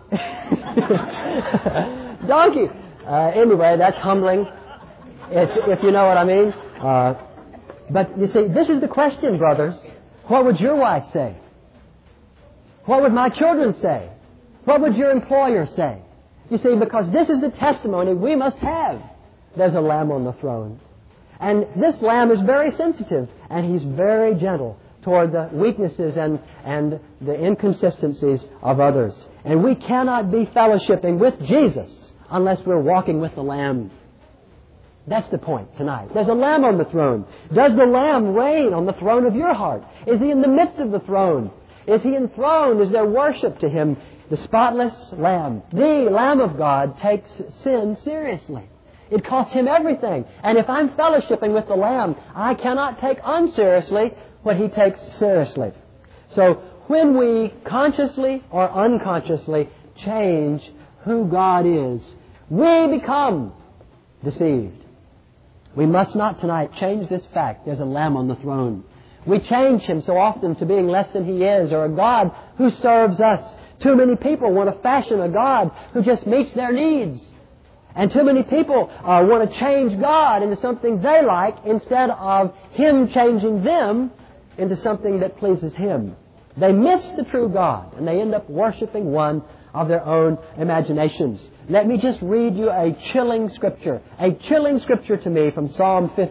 Donkey. Uh, anyway, that's humbling, if, if you know what I mean. Uh, but you see, this is the question, brothers. What would your wife say? What would my children say? What would your employer say? You see, because this is the testimony we must have. There's a lamb on the throne. And this lamb is very sensitive, and He's very gentle toward the weaknesses and, and the inconsistencies of others. And we cannot be fellowshipping with Jesus unless we're walking with the Lamb. That's the point tonight. There's a Lamb on the throne. Does the Lamb reign on the throne of your heart? Is He in the midst of the throne? Is He enthroned? Is there worship to Him? The spotless Lamb, the Lamb of God, takes sin seriously. It costs Him everything. And if I'm fellowshipping with the Lamb, I cannot take unseriously what He takes seriously. So when we consciously or unconsciously change who God is, we become deceived. We must not tonight change this fact. There's a Lamb on the throne. We change Him so often to being less than He is, or a God who serves us. Too many people want to fashion a God who just meets their needs. And too many people uh, want to change God into something they like instead of Him changing them into something that pleases Him. They miss the true God, and they end up worshiping one of their own imaginations. Let me just read you a chilling scripture, a chilling scripture to me from Psalm fifty.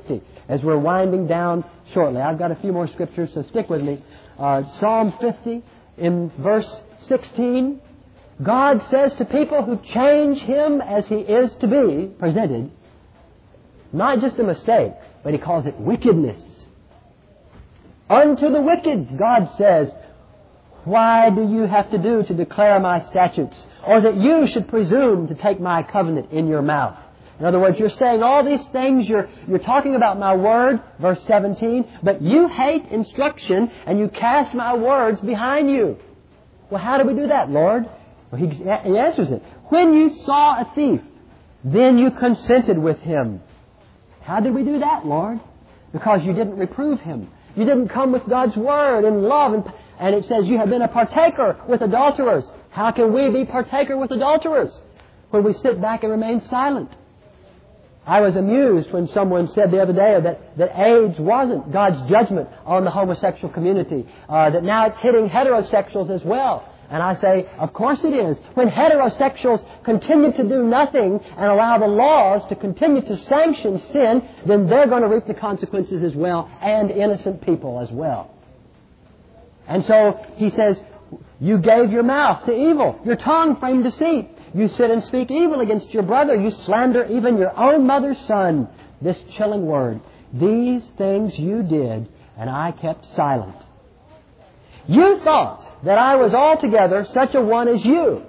as we're winding down shortly. I've got a few more scriptures, so stick with me. Uh, Psalm fifty, in verse sixteen, God says to people who change Him as He is to be presented, not just a mistake, but He calls it wickedness. Unto the wicked, God says, why do you have to do to declare my statutes, or that you should presume to take my covenant in your mouth? In other words, you're saying all these things, you're, you're talking about my word, verse seventeen, but you hate instruction and you cast my words behind you. Well, how do we do that, Lord? Well, he, he answers it. When you saw a thief, then you consented with him. How did we do that, Lord? Because you didn't reprove him. You didn't come with God's word in love. And, and it says you have been a partaker with adulterers. How can we be partaker with adulterers? When we sit back and remain silent. I was amused when someone said the other day that, that AIDS wasn't God's judgment on the homosexual community, uh, that now it's hitting heterosexuals as well. And I say, of course it is. When heterosexuals continue to do nothing and allow the laws to continue to sanction sin, then they're going to reap the consequences as well, and innocent people as well. And so he says, you gave your mouth to evil, your tongue framed deceit. You sit and speak evil against your brother. You slander even your own mother's son. This chilling word. These things you did, and I kept silent. You thought that I was altogether such a one as you.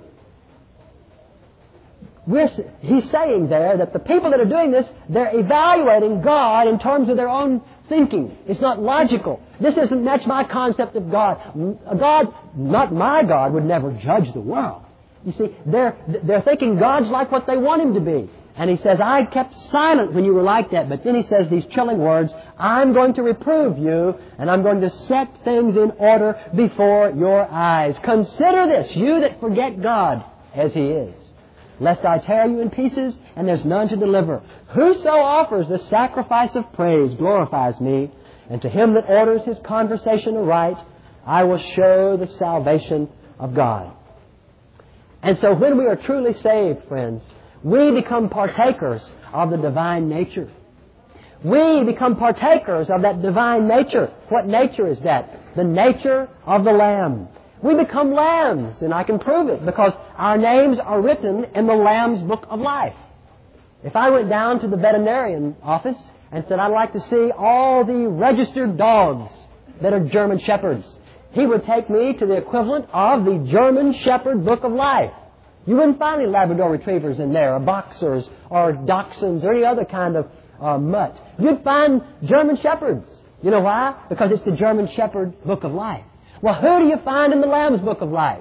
We're, he's saying there that the people that are doing this, they're evaluating God in terms of their own thinking. It's not logical. This doesn't match my concept of God. God, not my God, would never judge the world. You see, they're, they're thinking God's like what they want Him to be. And He says, I kept silent when you were like that. But then He says these chilling words, I'm going to reprove you, and I'm going to set things in order before your eyes. Consider this, you that forget God as He is, lest I tear you in pieces, and there's none to deliver. Whoso offers the sacrifice of praise glorifies me, and to him that orders his conversation aright, I will show the salvation of God. And so when we are truly saved, friends, we become partakers of the divine nature. We become partakers of that divine nature. What nature is that? The nature of the Lamb. We become lambs, and I can prove it because our names are written in the Lamb's Book of Life. If I went down to the veterinarian office and said, I'd like to see all the registered dogs that are German Shepherds, he would take me to the equivalent of the German Shepherd Book of Life. You wouldn't find any Labrador Retrievers in there, or Boxers, or Dachshunds, or any other kind of uh, mutt. You'd find German Shepherds. You know why? Because it's the German Shepherd Book of Life. Well, who do you find in the Lamb's Book of Life?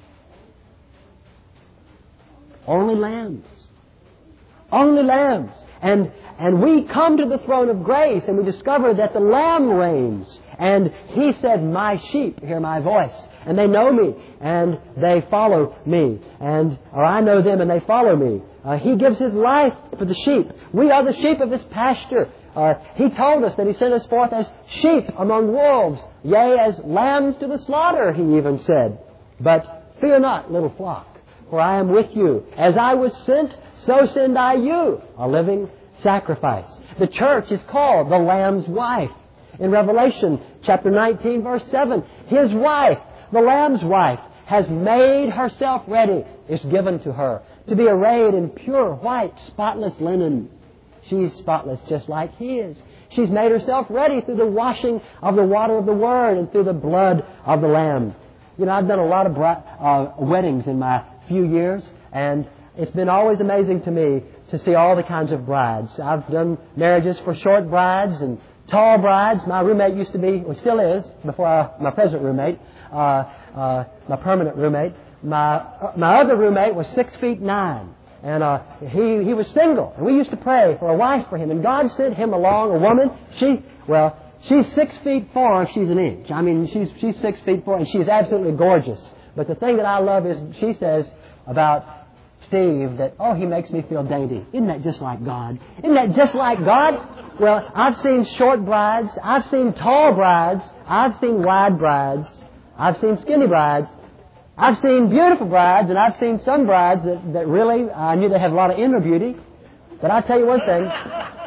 Only lambs. Only lambs. And and we come to the throne of grace and we discover that the Lamb reigns. And He said, my sheep hear my voice. And they know me and they follow me. And or I know them and they follow me. Uh, he gives His life for the sheep. We are the sheep of His pasture. Uh, he told us that He sent us forth as sheep among wolves, yea, as lambs to the slaughter, He even said. But fear not, little flock, for I am with you. As I was sent, so send I you, a living sacrifice. The church is called the Lamb's wife. In Revelation chapter nineteen, verse seven, His wife, the Lamb's wife, has made herself ready, is given to her, to be arrayed in pure white, spotless linen. She's spotless just like He is. She's made herself ready through the washing of the water of the Word and through the blood of the Lamb. You know, I've done a lot of bri- uh, weddings in my few years, and it's been always amazing to me to see all the kinds of brides. I've done marriages for short brides and tall brides. My roommate used to be, well, still is, before I, my present roommate, uh, uh, my permanent roommate. My uh, my other roommate was six feet nine. And uh, he he was single, and we used to pray for a wife for him. And God sent him along a woman. She well, she's six feet four if she's an inch. I mean, she's she's six feet four, and she's absolutely gorgeous. But the thing that I love is she says about Steve that, oh, he makes me feel dainty. Isn't that just like God? Isn't that just like God? Well, I've seen short brides, I've seen tall brides, I've seen wide brides, I've seen skinny brides. I've seen beautiful brides, and I've seen some brides that, that really, I knew they have a lot of inner beauty. But I'll tell you one thing,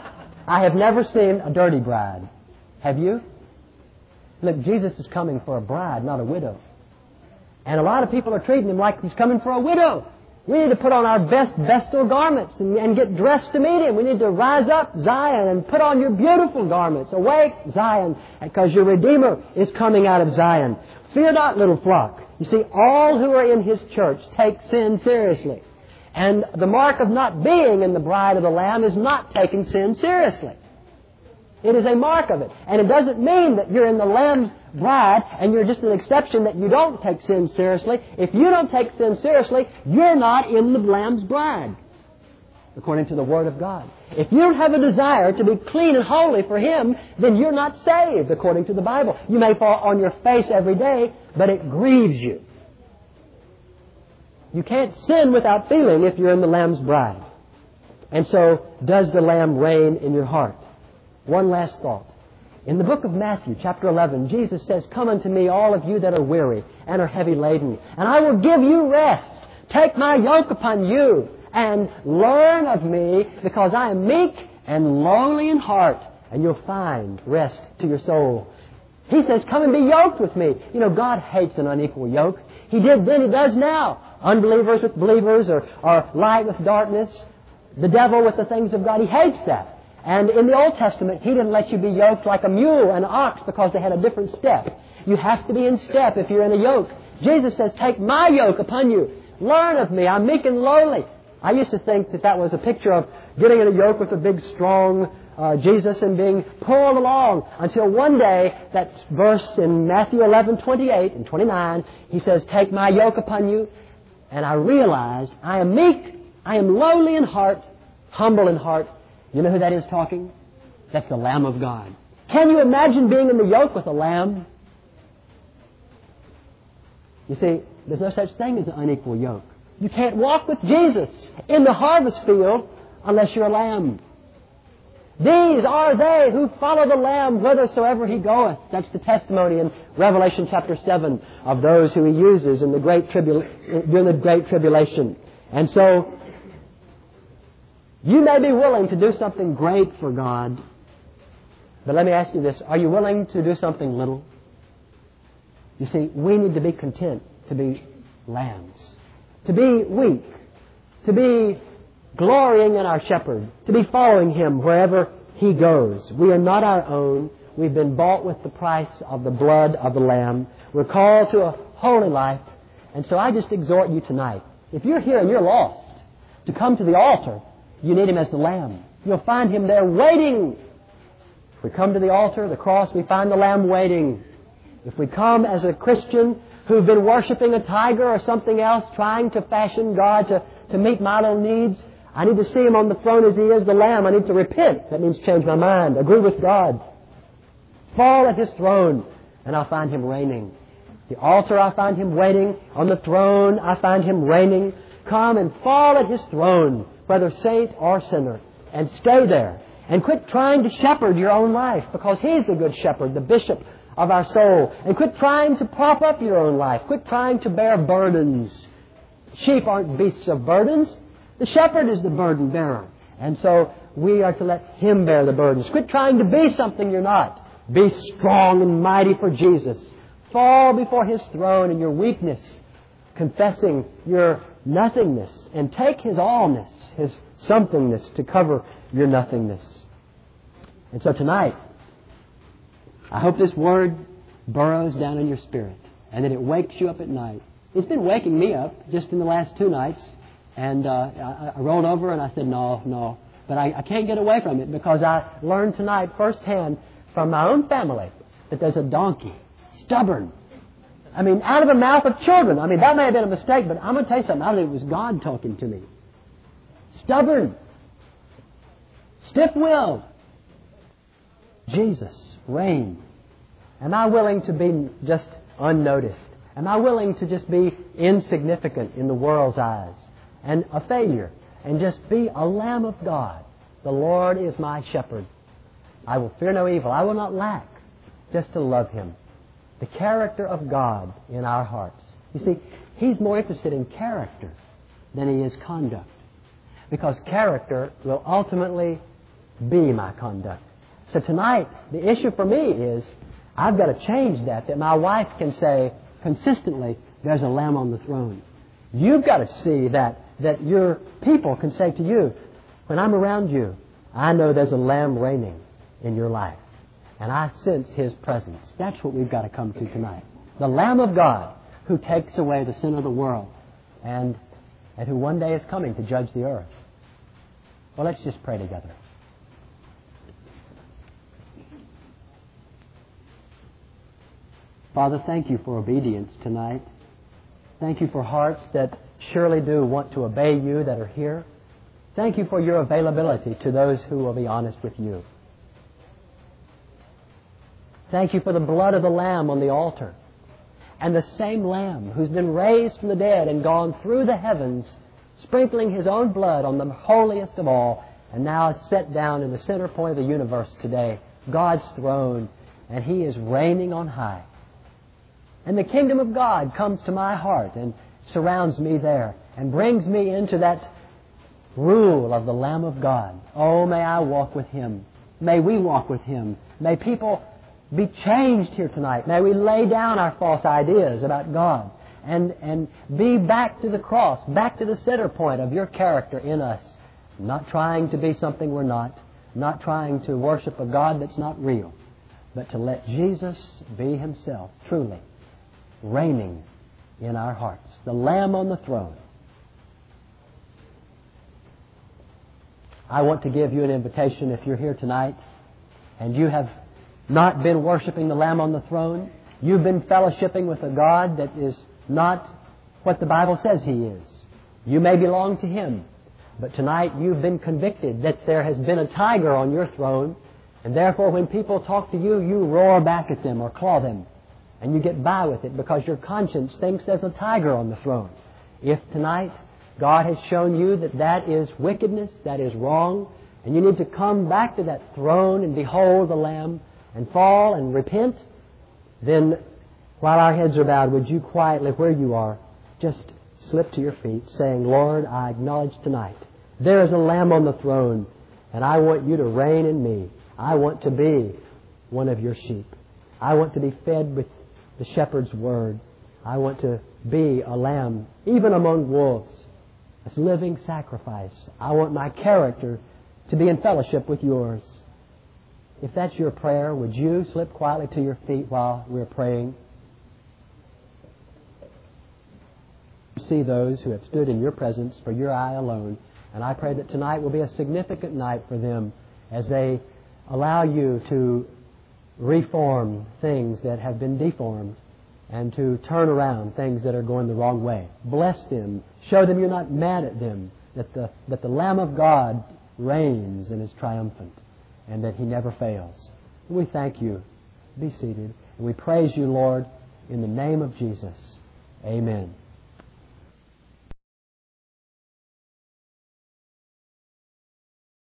I have never seen a dirty bride. Have you? Look, Jesus is coming for a bride, not a widow. And a lot of people are treating Him like He's coming for a widow. We need to put on our best vestal garments and, and get dressed to meet Him. We need to rise up, Zion, and put on your beautiful garments. Awake, Zion, because your Redeemer is coming out of Zion. Fear not, little flock. You see, all who are in His church take sin seriously. And the mark of not being in the bride of the Lamb is not taking sin seriously. It is a mark of it. And it doesn't mean that you're in the Lamb's bride and you're just an exception that you don't take sin seriously. If you don't take sin seriously, you're not in the Lamb's bride, according to the Word of God. If you don't have a desire to be clean and holy for Him, then you're not saved, according to the Bible. You may fall on your face every day, but it grieves you. You can't sin without feeling if you're in the Lamb's bride. And so, does the Lamb reign in your heart? One last thought. In the book of Matthew, chapter eleven, Jesus says, "Come unto me, all of you that are weary and are heavy laden, and I will give you rest. Take my yoke upon you, and learn of me, because I am meek and lowly in heart, and you'll find rest to your soul." He says, "Come and be yoked with me." You know, God hates an unequal yoke. He did then, He does now. Unbelievers with believers, or, or light with darkness, the devil with the things of God. He hates that. And in the Old Testament, He didn't let you be yoked like a mule and an ox because they had a different step. You have to be in step if you're in a yoke. Jesus says, "Take my yoke upon you. Learn of me. I'm meek and lowly." I used to think that that was a picture of getting in a yoke with a big, strong uh, Jesus and being pulled along, until one day, that verse in Matthew eleven, twenty-eight and twenty-nine, He says, "Take my yoke upon you." And I realized I am meek, I am lowly in heart, humble in heart. You know who that is talking? That's the Lamb of God. Can you imagine being in the yoke with a lamb? You see, there's no such thing as an unequal yoke. You can't walk with Jesus in the harvest field unless you're a lamb. These are they who follow the Lamb whithersoever He goeth. That's the testimony in Revelation chapter seven of those who He uses in the great tribula- during the great tribulation. And so, you may be willing to do something great for God, but let me ask you this. Are you willing to do something little? You see, we need to be content to be lambs, to be weak, to be glorying in our shepherd, to be following Him wherever He goes. We are not our own. We've been bought with the price of the blood of the Lamb. We're called to a holy life. And so I just exhort you tonight, if you're here and you're lost, to come to the altar. You need Him as the Lamb. You'll find Him there waiting. If we come to the altar, the cross, we find the Lamb waiting. If we come as a Christian who've been worshiping a tiger or something else, trying to fashion God to, to meet my little needs, I need to see Him on the throne as He is the Lamb. I need to repent. That means change my mind, agree with God. Fall at His throne, and I'll find Him reigning. The altar, I find Him waiting. On the throne, I find Him reigning. Come and fall at His throne, whether saint or sinner, and stay there. And quit trying to shepherd your own life, because He's the good shepherd, the bishop of our soul. And quit trying to prop up your own life. Quit trying to bear burdens. Sheep aren't beasts of burdens. The shepherd is the burden bearer. And so we are to let Him bear the burdens. Quit trying to be something you're not. Be strong and mighty for Jesus. Fall before His throne in your weakness, confessing your nothingness, and take His allness, His somethingness to cover your nothingness. And so tonight, I hope this word burrows down in your spirit and that it wakes you up at night. It's been waking me up just in the last two nights. And uh, I, I rolled over and I said, no, no. But I, I can't get away from it, because I learned tonight firsthand from my own family that there's a donkey, stubborn. I mean, out of the mouth of children. I mean, that may have been a mistake, but I'm going to tell you something. I believe it was God talking to me. Stubborn. Stiff-willed. Jesus, reign. Am I willing to be just unnoticed? Am I willing to just be insignificant in the world's eyes and a failure, and just be a Lamb of God? The Lord is my shepherd. I will fear no evil. I will not lack, just to love Him. The character of God in our hearts. You see, He's more interested in character than He is conduct, because character will ultimately be my conduct. So tonight, the issue for me is I've got to change that, that my wife can say consistently, there's a Lamb on the throne. You've got to see that, that your people can say to you, when I'm around you, I know there's a Lamb reigning in your life. And I sense His presence. That's what we've got to come to tonight. The Lamb of God who takes away the sin of the world and, and who one day is coming to judge the earth. Well, let's just pray together. Father, thank You for obedience tonight. Thank You for hearts that surely do want to obey You that are here. Thank You for Your availability to those who will be honest with You. Thank You for the blood of the Lamb on the altar. And the same Lamb who's been raised from the dead and gone through the heavens, sprinkling His own blood on the holiest of all, and now is set down in the center point of the universe today, God's throne, and He is reigning on high. And the kingdom of God comes to my heart and surrounds me there and brings me into that rule of the Lamb of God. Oh, may I walk with Him. May we walk with Him. May people be changed here tonight. May we lay down our false ideas about God and, and be back to the cross, back to the center point of Your character in us. Not trying to be something we're not, not trying to worship a God that's not real, but to let Jesus be Himself truly reigning in our hearts. The Lamb on the throne. I want to give you an invitation if you're here tonight and you have not been worshiping the Lamb on the throne. You've been fellowshipping with a God that is not what the Bible says He is. You may belong to Him, but tonight you've been convicted that there has been a tiger on your throne, and therefore when people talk to you, you roar back at them or claw them, and you get by with it because your conscience thinks there's a tiger on the throne. If tonight God has shown you that that is wickedness, that is wrong, and you need to come back to that throne and behold the Lamb and fall and repent, then while our heads are bowed, would you quietly, where you are, just slip to your feet, saying, Lord, I acknowledge tonight there is a Lamb on the throne, and I want You to reign in me. I want to be one of Your sheep. I want to be fed with the shepherd's word. I want to be a lamb, even among wolves, a living sacrifice. I want my character to be in fellowship with Yours. If that's your prayer, would you slip quietly to your feet while we're praying? See those who have stood in Your presence for Your eye alone, and I pray that tonight will be a significant night for them as they allow You to reform things that have been deformed and to turn around things that are going the wrong way. Bless them. Show them You're not mad at them, that the, that the Lamb of God reigns and is triumphant, and that He never fails. We thank You. Be seated. And we praise You, Lord, in the name of Jesus. Amen.